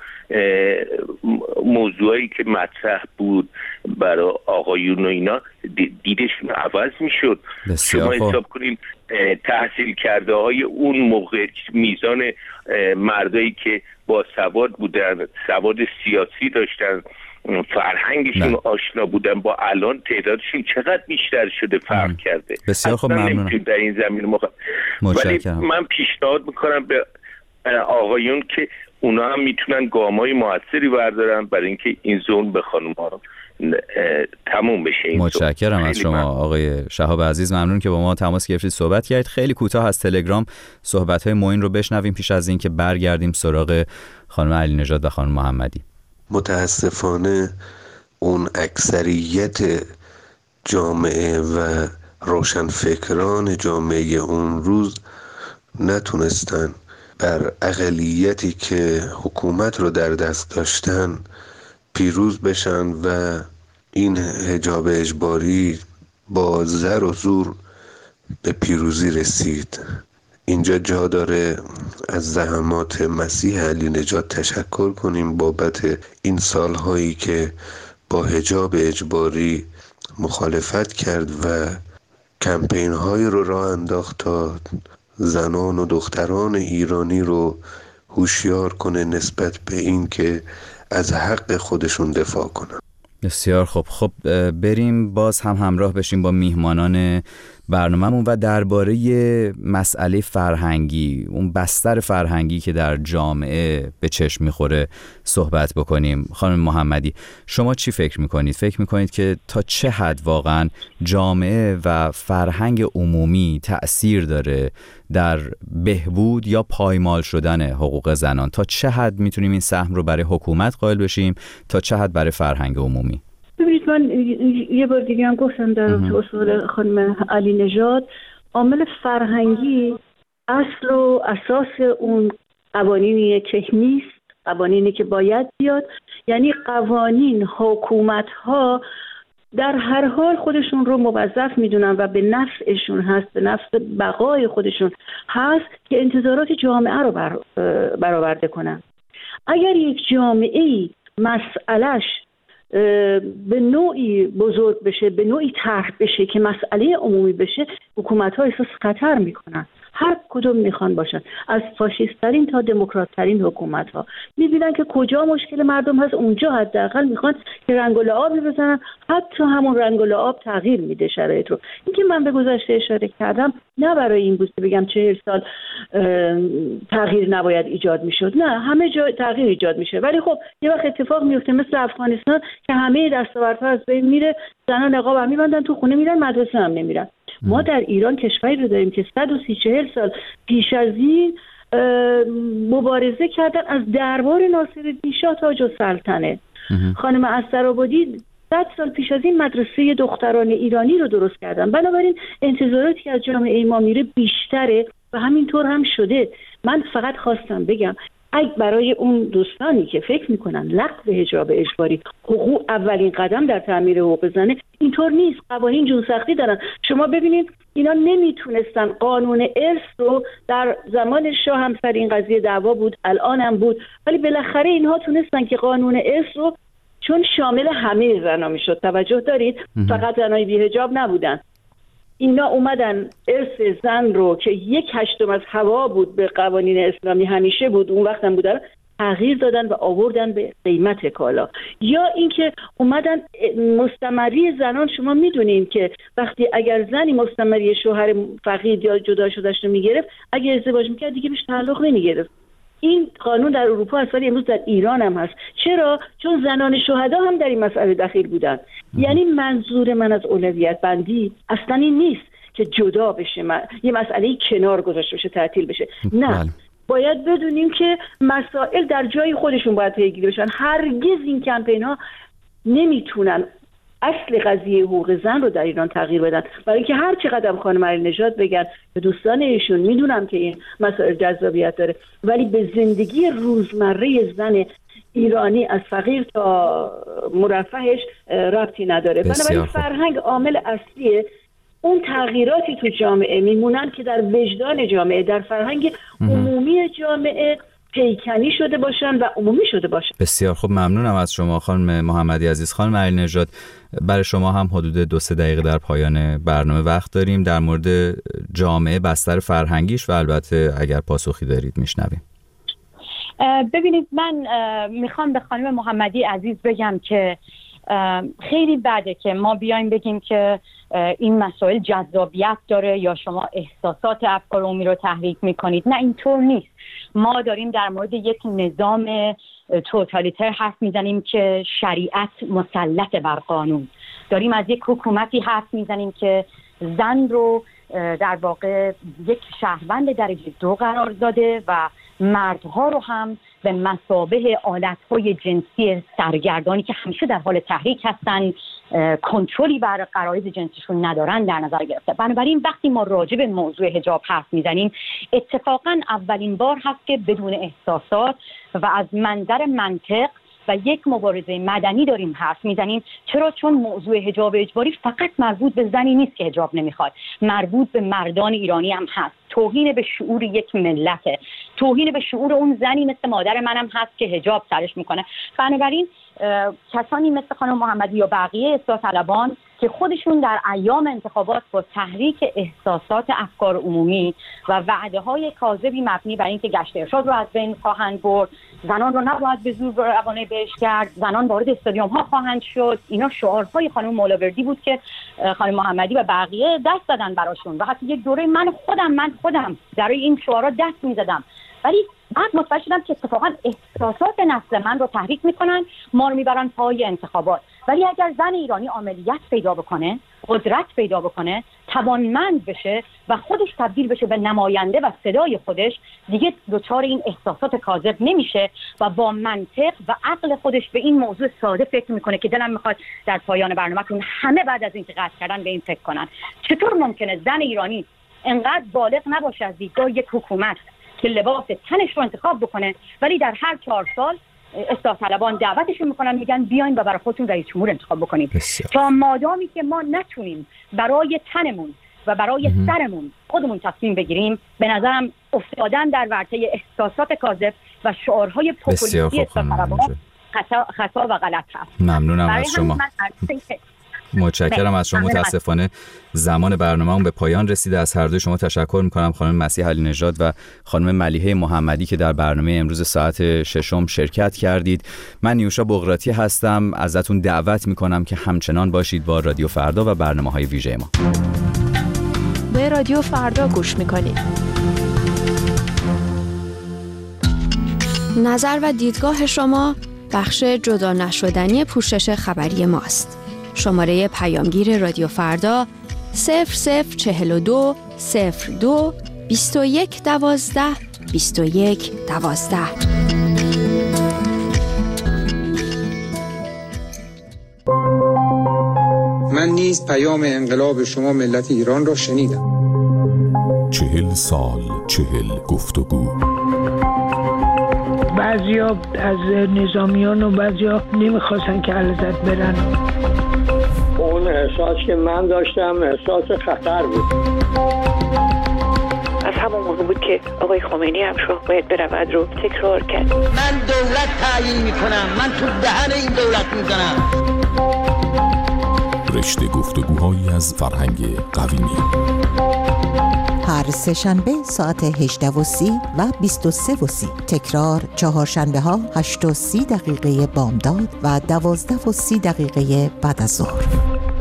موضوعی که مطرح بود برای آقایون و اینا دیدشون عوض میشد. شما حساب کنین تحصیل کرده های اون موقع میزان مردایی که با سواد بودن، سواد سیاسی داشتن، فرهنگشون آشنا بودن، با الان تعدادشون چقدر بیشتر شده، فرق کرده. بسیار خوب، ممنونم. در این زمین ولی من پیشنهاد میکنم به آقایون که اونا هم میتونن گامای موثری بردارن برای اینکه این ظلم به خانم‌ها تموم بشه. متشکرم از شما آقای شهاب عزیز، ممنون که با ما تماس گرفتید، صحبت کردید. خیلی کوتاه از تلگرام صحبت‌های معین رو بشنویم پیش از اینکه برگردیم سراغ خانم علی نژاد و خانم محمدی. متاسفانه اون اکثریت جامعه و روشنفکران جامعه اون روز نتونستن بر اقلیتی که حکومت رو در دست داشتن پیروز بشن و این حجاب اجباری با زر و زور به پیروزی رسید. اینجا جا داره از زحمات مسیح علی نژاد تشکر کنیم بابت این سالهایی که با حجاب اجباری مخالفت کرد و کمپین هایی رو راه انداخت تا زنان و دختران ایرانی رو هوشیار کنه نسبت به این که از حق خودشون دفاع کنن. بسیار خوب. خب بریم باز هم همراه بشیم با میهمانان برنامه‌مون و درباره مسئله فرهنگی، اون بستر فرهنگی که در جامعه به چشم میخوره صحبت بکنیم. خانم محمدی، شما چی فکر میکنید؟ فکر میکنید که تا چه حد واقعا جامعه و فرهنگ عمومی تأثیر داره در بهبود یا پایمال شدن حقوق زنان؟ تا چه حد میتونیم این سهم رو برای حکومت قائل بشیم، تا چه حد برای فرهنگ عمومی؟ ببینید، من یه بار دیگه هم گفتم در اصول خانم علی نژاد، عامل فرهنگی اصل و اساس اون قوانینیه که نیست، قوانینی که باید بیاد. یعنی قوانین، حکومت‌ها در هر حال خودشون رو موظف میدونن و به نفعشون هست، به نفع بقای خودشون هست که انتظارات جامعه رو برآورده کنن. اگر یک جامعه‌ای مسئله‌اش به نوعی بزرگ بشه، به نوعی طرح بشه که مسئله عمومی بشه، حکومت‌ها احساس خطر میکنن. هر کدوم میخوان باشن، از فاشیست‌ترین تا دموکرات‌ترین حکومت‌ها میبینن که کجا مشکل مردم هست، اونجا حداقل میخوان که رنگ و لعابی بزنن، حتی همون رنگ و لعاب تغییر میده شرایط رو. اینکه من به گذشته اشاره کردم نه برای این بود که بگم 40 سال تغییر نباید ایجاد میشد، نه، همه جا تغییر ایجاد میشه، ولی خب یه وقت اتفاق میفته مثل افغانستان که همه دستاوردها از بین میره، زنان نقاب هم میبندن، تو خونه میرن، مدرسه هم نمیرن. ما در ایران کشوری رو داریم که 130-140 سال پیش از این مبارزه کردن از دربار ناصرالدین شاه تاج السلطنه. خانم استرآبادی 100 سال پیش از این مدرسه دختران ایرانی رو درست کردن. بنابراین انتظاراتی از جامعه ما میره بیشتره و همینطور هم شده. من فقط خواستم بگم اگه برای اون دوستانی که فکر میکنن لغو حجاب اجباری حقوق اولین قدم در تعمیر حقوق زنه، اینطور نیست. قوانین جون سختی دارن. شما ببینید اینا نمیتونستن قانون ارث رو، در زمان شاه هم سر این قضیه دعوا بود، الان هم بود، ولی بالاخره اینها تونستن که قانون ارث رو، چون شامل همه زنا میشد، توجه دارید، فقط زنای بی حجاب نبودن، اینا اومدن ارث زن رو که 1/8 از هوا بود به قوانین اسلامی همیشه بود، اون وقت هم بودن، تغییر دادن و آوردن به قیمت کالا. یا اینکه اومدن مستمری زنان، شما میدونین که وقتی اگر زنی مستمری شوهر فقید یا جدا شدهش رو میگرفت، اگر ازدواج میکرد دیگه بهش تعلق نمیگرفت. این قانون در اروپا هست ولی امروز در ایران هم هست. چرا؟ چون زنان شهدا هم در این مسئله دخیل بودن. یعنی منظور من از اولویت بندی اصلا این نیست که جدا بشه، یه مسئله کنار گذاشته بشه، تعطیل بشه. نه، باید بدونیم که مسائل در جای خودشون باید پیگیری بشن. هرگز این کمپین‌ها نمیتونن اصل قضیه حقوق زن رو در ایران تغییر بدن، برای اینکه هر چقدر خانم علی نژاد بگن به دوستان ایشون، میدونم که این مسائل جذابیت داره، ولی به زندگی روزمره زن ایرانی از فقیر تا مرفهش ربطی نداره. بنابراین فرهنگ عامل اصلیه. اون تغییراتی تو جامعه میمونن که در وجدان جامعه، در فرهنگ عمومی جامعه پیکنی شده باشن و عمومی شده باشن. بسیار خوب، ممنونم از شما خانم محمدی عزیز. خانم علی نژاد، برای شما هم حدود 2-3 دقیقه در پایان برنامه وقت داریم. در مورد جامعه، بستر فرهنگیش و البته اگر پاسخی دارید میشنویم. ببینید، من میخوام به خانم محمدی عزیز بگم که خیلی بده که ما بیایم بگیم که این مسائل جذابیت داره یا شما احساسات افکار عمومی رو تحریک میکنید. نه، اینطور نیست. ما داریم در مورد یک نظام توتالیتر حرف میزنیم که شریعت مسلط بر قانون. داریم از یک حکومتی حرف میزنیم که زن رو در واقع یک شهروند درجه 2 قرار داده و مردها رو هم به مثابه آلت‌های جنسی سرگردانی که همیشه در حال تحریک هستن، کنترلی بر غرایز جنسیشون ندارن در نظر گرفته. بنابراین وقتی ما راجع به موضوع حجاب حرف میزنیم، اتفاقاً اولین بار هست که بدون احساسات و از منظر منطق و یک مبارزه مدنی داریم حرف میزنیم. چرا؟ چون موضوع حجاب اجباری فقط مربوط به زنی نیست که حجاب نمیخواد، مربوط به مردان ایرانی هم هست. توهین به شعور یک ملته، توهین به شعور اون زنی مثل مادر منم هست که حجاب سرش میکنه. بنابراین کسانی مثل خانم محمدی یا بقیه اصلاح طلبان که خودشون در ایام انتخابات با تحریک احساسات افکار عمومی و وعده‌های کاذبی مبنی بر اینکه گشت ارشاد رو از بین خواهند برد، زنان رو نباید به زور روانه بهش کرد، زنان وارد استادیوم ها خواهند شد، اینا شعارهای خانم مولاوردی بود که خانم محمدی و بقیه دست دادن براشون. و حتی یک دوره من خودم در این شعارها دست می‌زدم، ولی بعد متوجه شدم که اتفاقا احساسات نسل من رو تحریک میکنن، ما رو میبرن پای انتخابات. ولی اگر زن ایرانی عملیات پیدا بکنه، قدرت پیدا بکنه، توانمند بشه و خودش تبدیل بشه به نماینده و صدای خودش، دیگه دچار این احساسات کاذب نمیشه و با منطق و عقل خودش به این موضوع ساده فکر میکنه که دلم میخواد در پایان برنامه‌تون همه بعد از اینکه قطع کردن به این فکر کنن چطور ممکنه زن ایرانی انقدر بالغ نباشه از دیدگاه یک حکومت که لباس تنش رو انتخاب بکنه، ولی در هر 4 سال اصلاح طلبان دعوتشون میکنن، میگن بیاین و برای خودتون رئیس جمهور انتخاب بکنید. تا مادامی که ما نتونیم برای تنمون و برای سرمون خودمون تصمیم بگیریم، به نظرم افتادن در ورطه احساسات کاذب و شعارهای پوپولیستی اصلاح طلبان خطا و غلط هست. ممنونم از شما. متشکرم از شما. متاسفانه زمان برنامه‌مون به پایان رسیده. از هر دوی شما تشکر می‌کنم، خانم مسیح علی نژاد و خانم ملیحه محمدی که در برنامه امروز ساعت 6 شرکت کردید. من نیوشا بقراطی هستم. ازتون دعوت می‌کنم که همچنان باشید با رادیو فردا و برنامه‌های ویژه ما. به رادیو فردا گوش می‌کنید. نظر و دیدگاه شما بخش جدا نشدنی پوشش خبری ماست. شماره پیامگیر رادیو فردا 0042 02 21 12 2112. من نیز پیام انقلاب شما ملت ایران را شنیدم. 40 سال 40 گفتگو. بعضیا از نظامیان و بعضیا نمیخواستن که علیزاده برن. اون احساس که من داشتم احساس خطر بود. از همون موقع بود که آقای خمینی هم شاه باید برود رو تکرار کرد. من دولت تعیین میکنم، من تو دهن این دولت میزنم. رشته گفتگوهایی از فرهنگ قویمی. هر سه شنبه ساعت 18:30 و 23:30. تکرار چهارشنبه ها 8:30 بامداد و 12:30 بعد از ظهر.